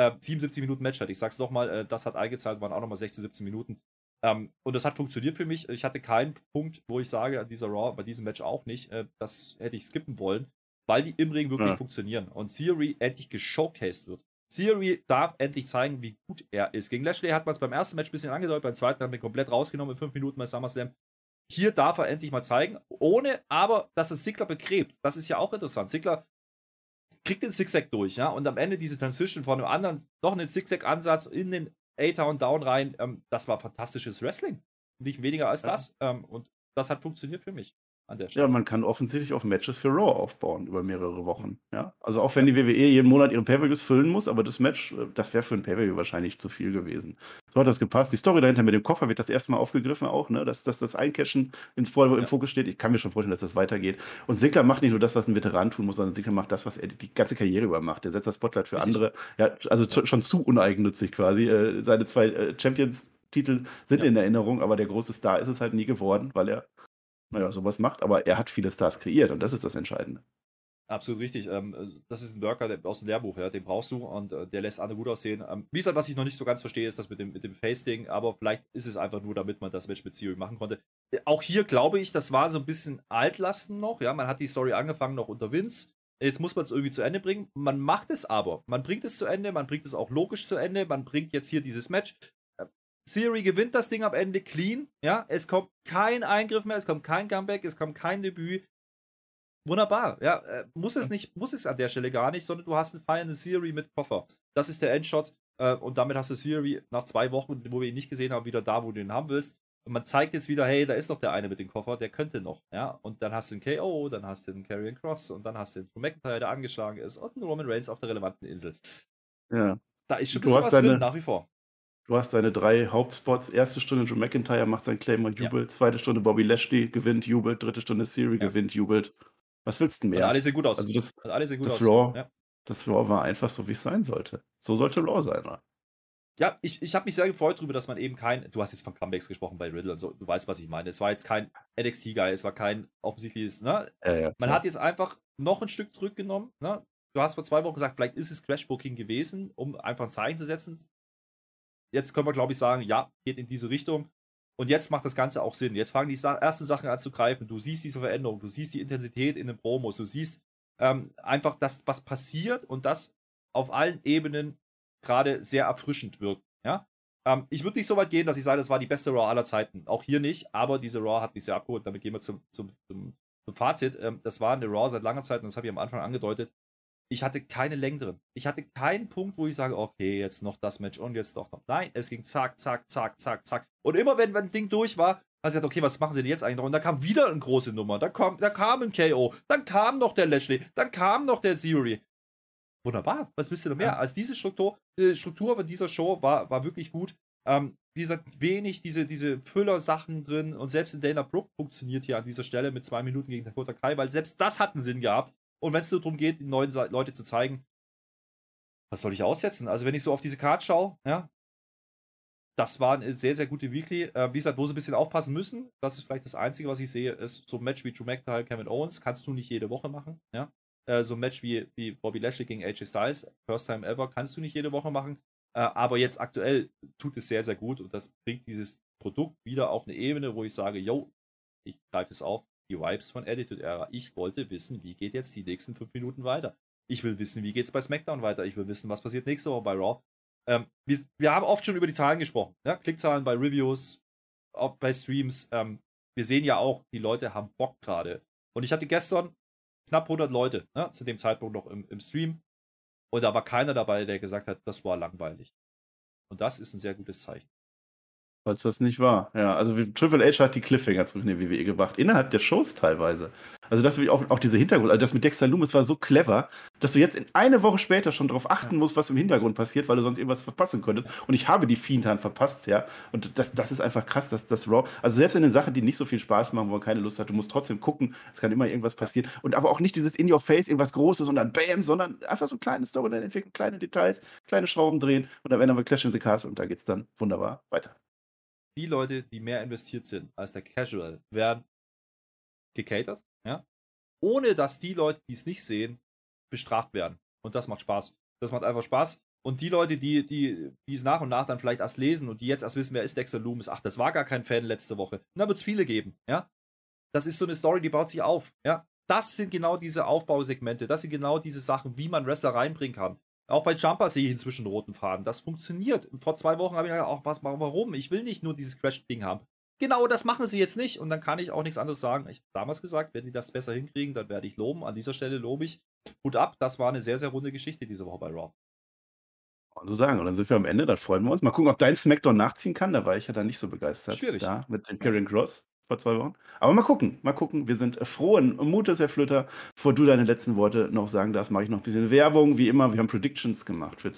[SPEAKER 3] 77 Minuten Match ich sag's nochmal, das hat eingezahlt, waren auch nochmal 16, 17 Minuten. Und das hat funktioniert für mich. Ich hatte keinen Punkt, wo ich sage, an dieser Raw, bei diesem Match auch nicht, das hätte ich skippen wollen, weil die im Ring wirklich funktionieren und Theory endlich geshowcased wird. Theory darf endlich zeigen, wie gut er ist. Gegen Lashley hat man es beim ersten Match ein bisschen angedeutet, beim zweiten haben wir komplett rausgenommen in 5 Minuten bei SummerSlam. Hier darf er endlich mal zeigen, ohne aber, dass es Ziggler begräbt. Das ist ja auch interessant. Ziggler kriegt den Zigzag durch, ja, und am Ende diese Transition von einem anderen, noch einen Zigzag-Ansatz in den A-Town Down rein, das war fantastisches Wrestling. Nicht weniger als das. Und das hat funktioniert für mich an der Stelle.
[SPEAKER 4] Ja, man kann offensichtlich auf Matches für Raw aufbauen über mehrere Wochen. Ja? Also auch wenn die WWE jeden Monat ihre Pay-Per-Views füllen muss, aber das Match, das wäre für ein Pay-Per-View wahrscheinlich zu viel gewesen. So hat das gepasst. Die Story dahinter mit dem Koffer wird das erste Mal aufgegriffen auch, ne? Dass das Eincashen im Fokus steht. Ich kann mir schon vorstellen, dass das weitergeht. Und Ziggler macht nicht nur das, was ein Veteran tun muss, sondern Ziggler macht das, was er die ganze Karriere über macht. Der setzt das Spotlight für andere. Ja, also schon zu uneigennützig quasi. Seine 2 Champions-Titel sind in Erinnerung, aber der große Star ist es halt nie geworden, weil er sowas macht, aber er hat viele Stars kreiert und das ist das Entscheidende.
[SPEAKER 3] Absolut richtig. Das ist ein Worker aus dem Lehrbuch, ja, den brauchst du und der lässt andere gut aussehen. Wie gesagt, was ich noch nicht so ganz verstehe, ist das mit dem Face-Ding, aber vielleicht ist es einfach nur, damit man das Match mit Theory machen konnte. Auch hier glaube ich, das war so ein bisschen Altlasten noch, ja, man hat die Story angefangen noch unter Vince. Jetzt muss man es irgendwie zu Ende bringen. Man macht es aber. Man bringt es zu Ende, man bringt es auch logisch zu Ende, man bringt jetzt hier dieses Match. Theory gewinnt das Ding am Ende clean, ja, es kommt kein Eingriff mehr, es kommt kein Comeback, es kommt kein Debüt. Wunderbar, ja, muss es an der Stelle gar nicht, sondern du hast einen feiernden Theory mit Koffer. Das ist der Endshot und damit hast du Theory nach 2 Wochen, wo wir ihn nicht gesehen haben, wieder da, wo du ihn haben willst. Und man zeigt jetzt wieder, hey, da ist noch der eine mit dem Koffer, der könnte noch, ja. Und dann hast du den KO, dann hast du den Karrion Kross und dann hast du den Drew McIntyre, der angeschlagen ist und einen Roman Reigns auf der relevanten Insel.
[SPEAKER 4] Ja.
[SPEAKER 3] Da ist schon ein bisschen was drin, nach wie vor.
[SPEAKER 4] Du hast deine 3 Hauptspots. Erste Stunde Drew McIntyre macht sein Claim und jubelt. Zweite Stunde Bobby Lashley gewinnt, jubelt. Dritte Stunde Theory gewinnt, jubelt. Was willst du mehr?
[SPEAKER 3] Und alle sehen gut aus.
[SPEAKER 4] Also das
[SPEAKER 3] Raw,
[SPEAKER 4] das Raw war einfach so, wie es sein sollte. So sollte Raw sein, oder?
[SPEAKER 3] Ja, ich habe mich sehr gefreut darüber, dass man eben du hast jetzt von Comebacks gesprochen bei Riddle und so, du weißt, was ich meine. Es war jetzt kein NXT-Guy, es war kein offensichtliches, ne? Man hat jetzt einfach noch ein Stück zurückgenommen, ne? Du hast vor 2 Wochen gesagt, vielleicht ist es Crashbooking gewesen, um einfach ein Zeichen zu setzen. Jetzt können wir, glaube ich, sagen, ja, geht in diese Richtung. Und jetzt macht das Ganze auch Sinn. Jetzt fangen die ersten Sachen an zu greifen. Du siehst diese Veränderung, du siehst die Intensität in den Promos, du siehst einfach das, was passiert und das auf allen Ebenen gerade sehr erfrischend wirkt. Ja? Ich würde nicht so weit gehen, dass ich sage, das war die beste Raw aller Zeiten. Auch hier nicht, aber diese Raw hat mich sehr abgeholt. Damit gehen wir zum Fazit. Das war eine Raw seit langer Zeit und das habe ich am Anfang angedeutet. Ich hatte keine Längen drin. Ich hatte keinen Punkt, wo ich sage, okay, jetzt noch das Match und jetzt doch noch. Nein, es ging zack, zack, zack, zack, zack. Und immer wenn ein Ding durch war, habe ich gesagt, okay, was machen sie denn jetzt eigentlich noch? Und da kam wieder eine große Nummer. Da kam ein KO. Dann kam noch der Lashley. Dann kam noch der Theory. Wunderbar. Was willst du noch mehr? Ja. Also diese Struktur von dieser Show war wirklich gut. Wie gesagt, wenig diese Füller-Sachen drin. Und selbst in Dana Brooke funktioniert hier an dieser Stelle mit 2 Minuten gegen Dakota Kai, weil selbst das hat einen Sinn gehabt. Und wenn es nur darum geht, die neuen Leute zu zeigen, was soll ich aussetzen? Also wenn ich so auf diese Card schaue, ja, das war eine sehr, sehr gute Weekly. Wie gesagt, wo sie ein bisschen aufpassen müssen, das ist vielleicht das Einzige, was ich sehe, ist so ein Match wie Drew McIntyre, Kevin Owens, kannst du nicht jede Woche machen. Ja? So ein Match wie Bobby Lashley gegen AJ Styles, First Time Ever, kannst du nicht jede Woche machen. Aber jetzt aktuell tut es sehr, sehr gut und das bringt dieses Produkt wieder auf eine Ebene, wo ich sage, yo, ich greife es auf. Die Vibes von Attitude Era. Ich wollte wissen, wie geht jetzt die nächsten 5 Minuten weiter. Ich will wissen, wie geht es bei SmackDown weiter. Ich will wissen, was passiert nächste Woche bei Raw. Wir haben oft schon über die Zahlen gesprochen. Ja? Klickzahlen bei Reviews, auch bei Streams. Wir sehen ja auch, die Leute haben Bock gerade. Und ich hatte gestern knapp 100 Leute, ne, zu dem Zeitpunkt noch im Stream. Und da war keiner dabei, der gesagt hat, das war langweilig. Und das ist ein sehr gutes Zeichen.
[SPEAKER 4] Falls das nicht war. Ja, also Triple H hat die Cliffhanger zurück in die WWE gebracht. Innerhalb der Shows teilweise. Also dass wir auch diese Hintergrund, also das mit Dexter Lumis war so clever, dass du jetzt eine Woche später schon darauf achten musst, was im Hintergrund passiert, weil du sonst irgendwas verpassen könntest. Und ich habe die Fiend-Hand verpasst, ja. Und das ist einfach krass, dass das Raw, also selbst in den Sachen, die nicht so viel Spaß machen, wo man keine Lust hat, du musst trotzdem gucken, es kann immer irgendwas passieren. Und aber auch nicht dieses In-Your-Face, irgendwas Großes und dann Bam, sondern einfach so kleine Story, dann entwickeln, kleine Details, kleine Schrauben drehen und am Ende haben wir Clash in the Castle und da geht's dann wunderbar weiter.
[SPEAKER 3] Die Leute, die mehr investiert sind als der Casual, werden gecatert, ja, ohne dass die Leute, die es nicht sehen, bestraft werden. Und das macht Spaß. Das macht einfach Spaß. Und die Leute, die es nach und nach dann vielleicht erst lesen und die jetzt erst wissen, wer ist Dexter Lumis, ach, das war gar kein Fan letzte Woche. Und da wird es viele geben, ja. Das ist so eine Story, die baut sich auf, ja. Das sind genau diese Aufbausegmente, das sind genau diese Sachen, wie man Wrestler reinbringen kann. Auch bei Jumper sehe ich inzwischen roten Faden. Das funktioniert. Und vor 2 Wochen habe ich gedacht, auch warum? Ich will nicht nur dieses Crash-Ding haben. Genau, das machen sie jetzt nicht. Und dann kann ich auch nichts anderes sagen. Ich habe damals gesagt, wenn die das besser hinkriegen, dann werde ich loben. An dieser Stelle lobe ich. Hut ab, das war eine sehr, sehr runde Geschichte diese Woche bei Raw.
[SPEAKER 4] So sagen. Und dann sind wir am Ende, dann freuen wir uns. Mal gucken, ob dein Smackdown nachziehen kann. Da war ich ja dann nicht so begeistert.
[SPEAKER 3] Schwierig.
[SPEAKER 4] Da mit dem Karrion Kross vor 2 Wochen. Aber mal gucken. Wir sind frohen Mutes, Herr Flöter. Bevor du deine letzten Worte noch sagen darfst, mache ich noch ein bisschen Werbung. Wie immer, wir haben Predictions gemacht für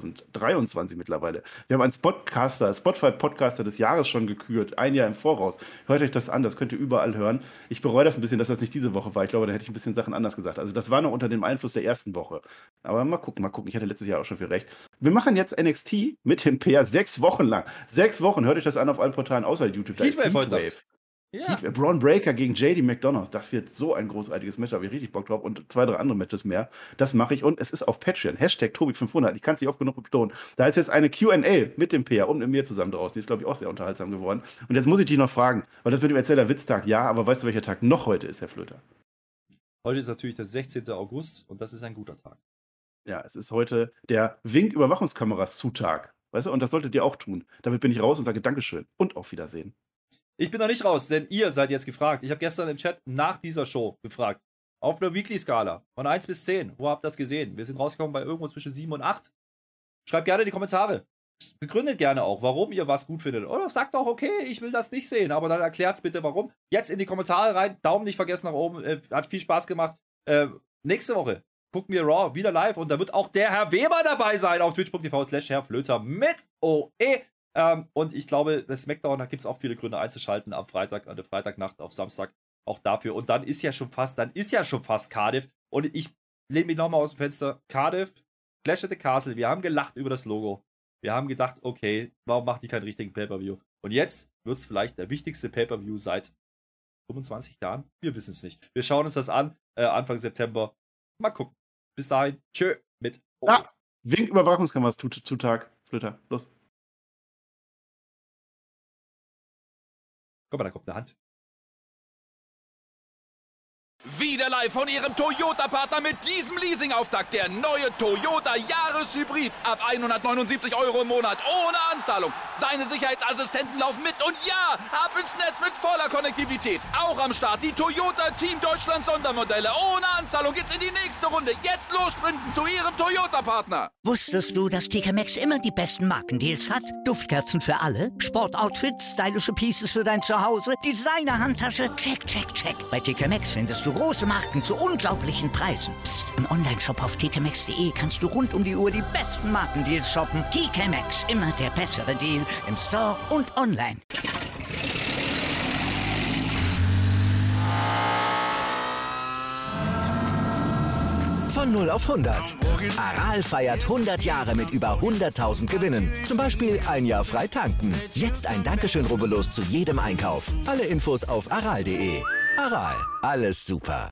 [SPEAKER 4] 2023 mittlerweile. Wir haben einen Spotify-Podcaster des Jahres schon gekürt. 1 Jahr im Voraus. Hört euch das an, das könnt ihr überall hören. Ich bereue das ein bisschen, dass das nicht diese Woche war. Ich glaube, da hätte ich ein bisschen Sachen anders gesagt. Also das war noch unter dem Einfluss der ersten Woche. Aber mal gucken. Ich hatte letztes Jahr auch schon viel recht. Wir machen jetzt NXT mit dem Peer 6 Wochen lang. 6 Wochen. Hört euch das an auf allen Portalen außer YouTube. Da ist Heatwave.
[SPEAKER 3] Ja.
[SPEAKER 4] Braun Breaker gegen JD McDonough. Das wird so ein großartiges Match. Da habe ich richtig Bock drauf. Und 2, 3 andere Matches mehr. Das mache ich. Und es ist auf Patreon. #Tobi500. Ich kann es nicht oft genug betonen. Da ist jetzt eine Q&A mit dem Peer und mit mir zusammen draus. Die ist, glaube ich, auch sehr unterhaltsam geworden. Und jetzt muss ich dich noch fragen, weil das wird im Erzähler Witztag. Ja, aber weißt du, welcher Tag noch heute ist, Herr Flöter?
[SPEAKER 3] Heute ist natürlich der 16. August und das ist ein guter Tag.
[SPEAKER 4] Ja, es ist heute der Wink-Überwachungskameras-Zutag. Weißt du, und das solltet ihr auch tun. Damit bin ich raus und sage Dankeschön und auf Wiedersehen.
[SPEAKER 3] Ich bin noch nicht raus, denn ihr seid jetzt gefragt. Ich habe gestern im Chat nach dieser Show gefragt. Auf einer Weekly-Skala von 1 bis 10. Wo habt ihr das gesehen? Wir sind rausgekommen bei irgendwo zwischen 7 und 8. Schreibt gerne in die Kommentare. Begründet gerne auch, warum ihr was gut findet. Oder sagt auch, okay, ich will das nicht sehen. Aber dann erklärt es bitte, warum. Jetzt in die Kommentare rein. Daumen nicht vergessen nach oben. Hat viel Spaß gemacht. Nächste Woche gucken wir Raw wieder live. Und da wird auch der Herr Weber dabei sein auf twitch.tv/Herr mit OE. Und ich glaube, das Smackdown, da gibt es auch viele Gründe einzuschalten am Freitag, an der Freitagnacht auf Samstag auch dafür. Und dann ist ja schon fast Cardiff. Und ich lehne mich nochmal aus dem Fenster. Cardiff, Clash at the Castle, wir haben gelacht über das Logo. Wir haben gedacht, okay, warum macht die keinen richtigen Pay-Per-View? Und jetzt wird es vielleicht der wichtigste Pay-Per-View seit 25 Jahren. Wir wissen es nicht. Wir schauen uns das an, Anfang September. Mal gucken. Bis dahin, tschö mit OE.
[SPEAKER 4] Ja, Wink-Überwachungskameras Zutag. Flöter, los.
[SPEAKER 3] Guck mal, da kommt eine Hand.
[SPEAKER 2] Wieder live von Ihrem Toyota-Partner mit diesem Leasing-Auftakt. Der neue Toyota Jahreshybrid. Ab 179 € im Monat. Ohne Anzahlung. Seine Sicherheitsassistenten laufen mit. Und ja, ab ins Netz mit voller Konnektivität. Auch am Start die Toyota Team Deutschland Sondermodelle. Ohne Anzahlung geht's in die nächste Runde. Jetzt los sprinten zu Ihrem Toyota-Partner.
[SPEAKER 1] Wusstest du, dass TK Maxx immer die besten Markendeals hat? Duftkerzen für alle, Sportoutfits, stylische Pieces für dein Zuhause, Designer-Handtasche, check, check, check. Bei TK Maxx findest du große Marken zu unglaublichen Preisen. Psst. Im Onlineshop auf tkmaxx.de kannst du rund um die Uhr die besten Markendeals shoppen. TK Maxx, immer der bessere Deal im Store und online.
[SPEAKER 6] Von 0 auf 100. Aral feiert 100 Jahre mit über 100.000 Gewinnen. Zum Beispiel 1 Jahr frei tanken. Jetzt ein Dankeschön, rubbellos zu jedem Einkauf. Alle Infos auf aral.de. Aral, alles super.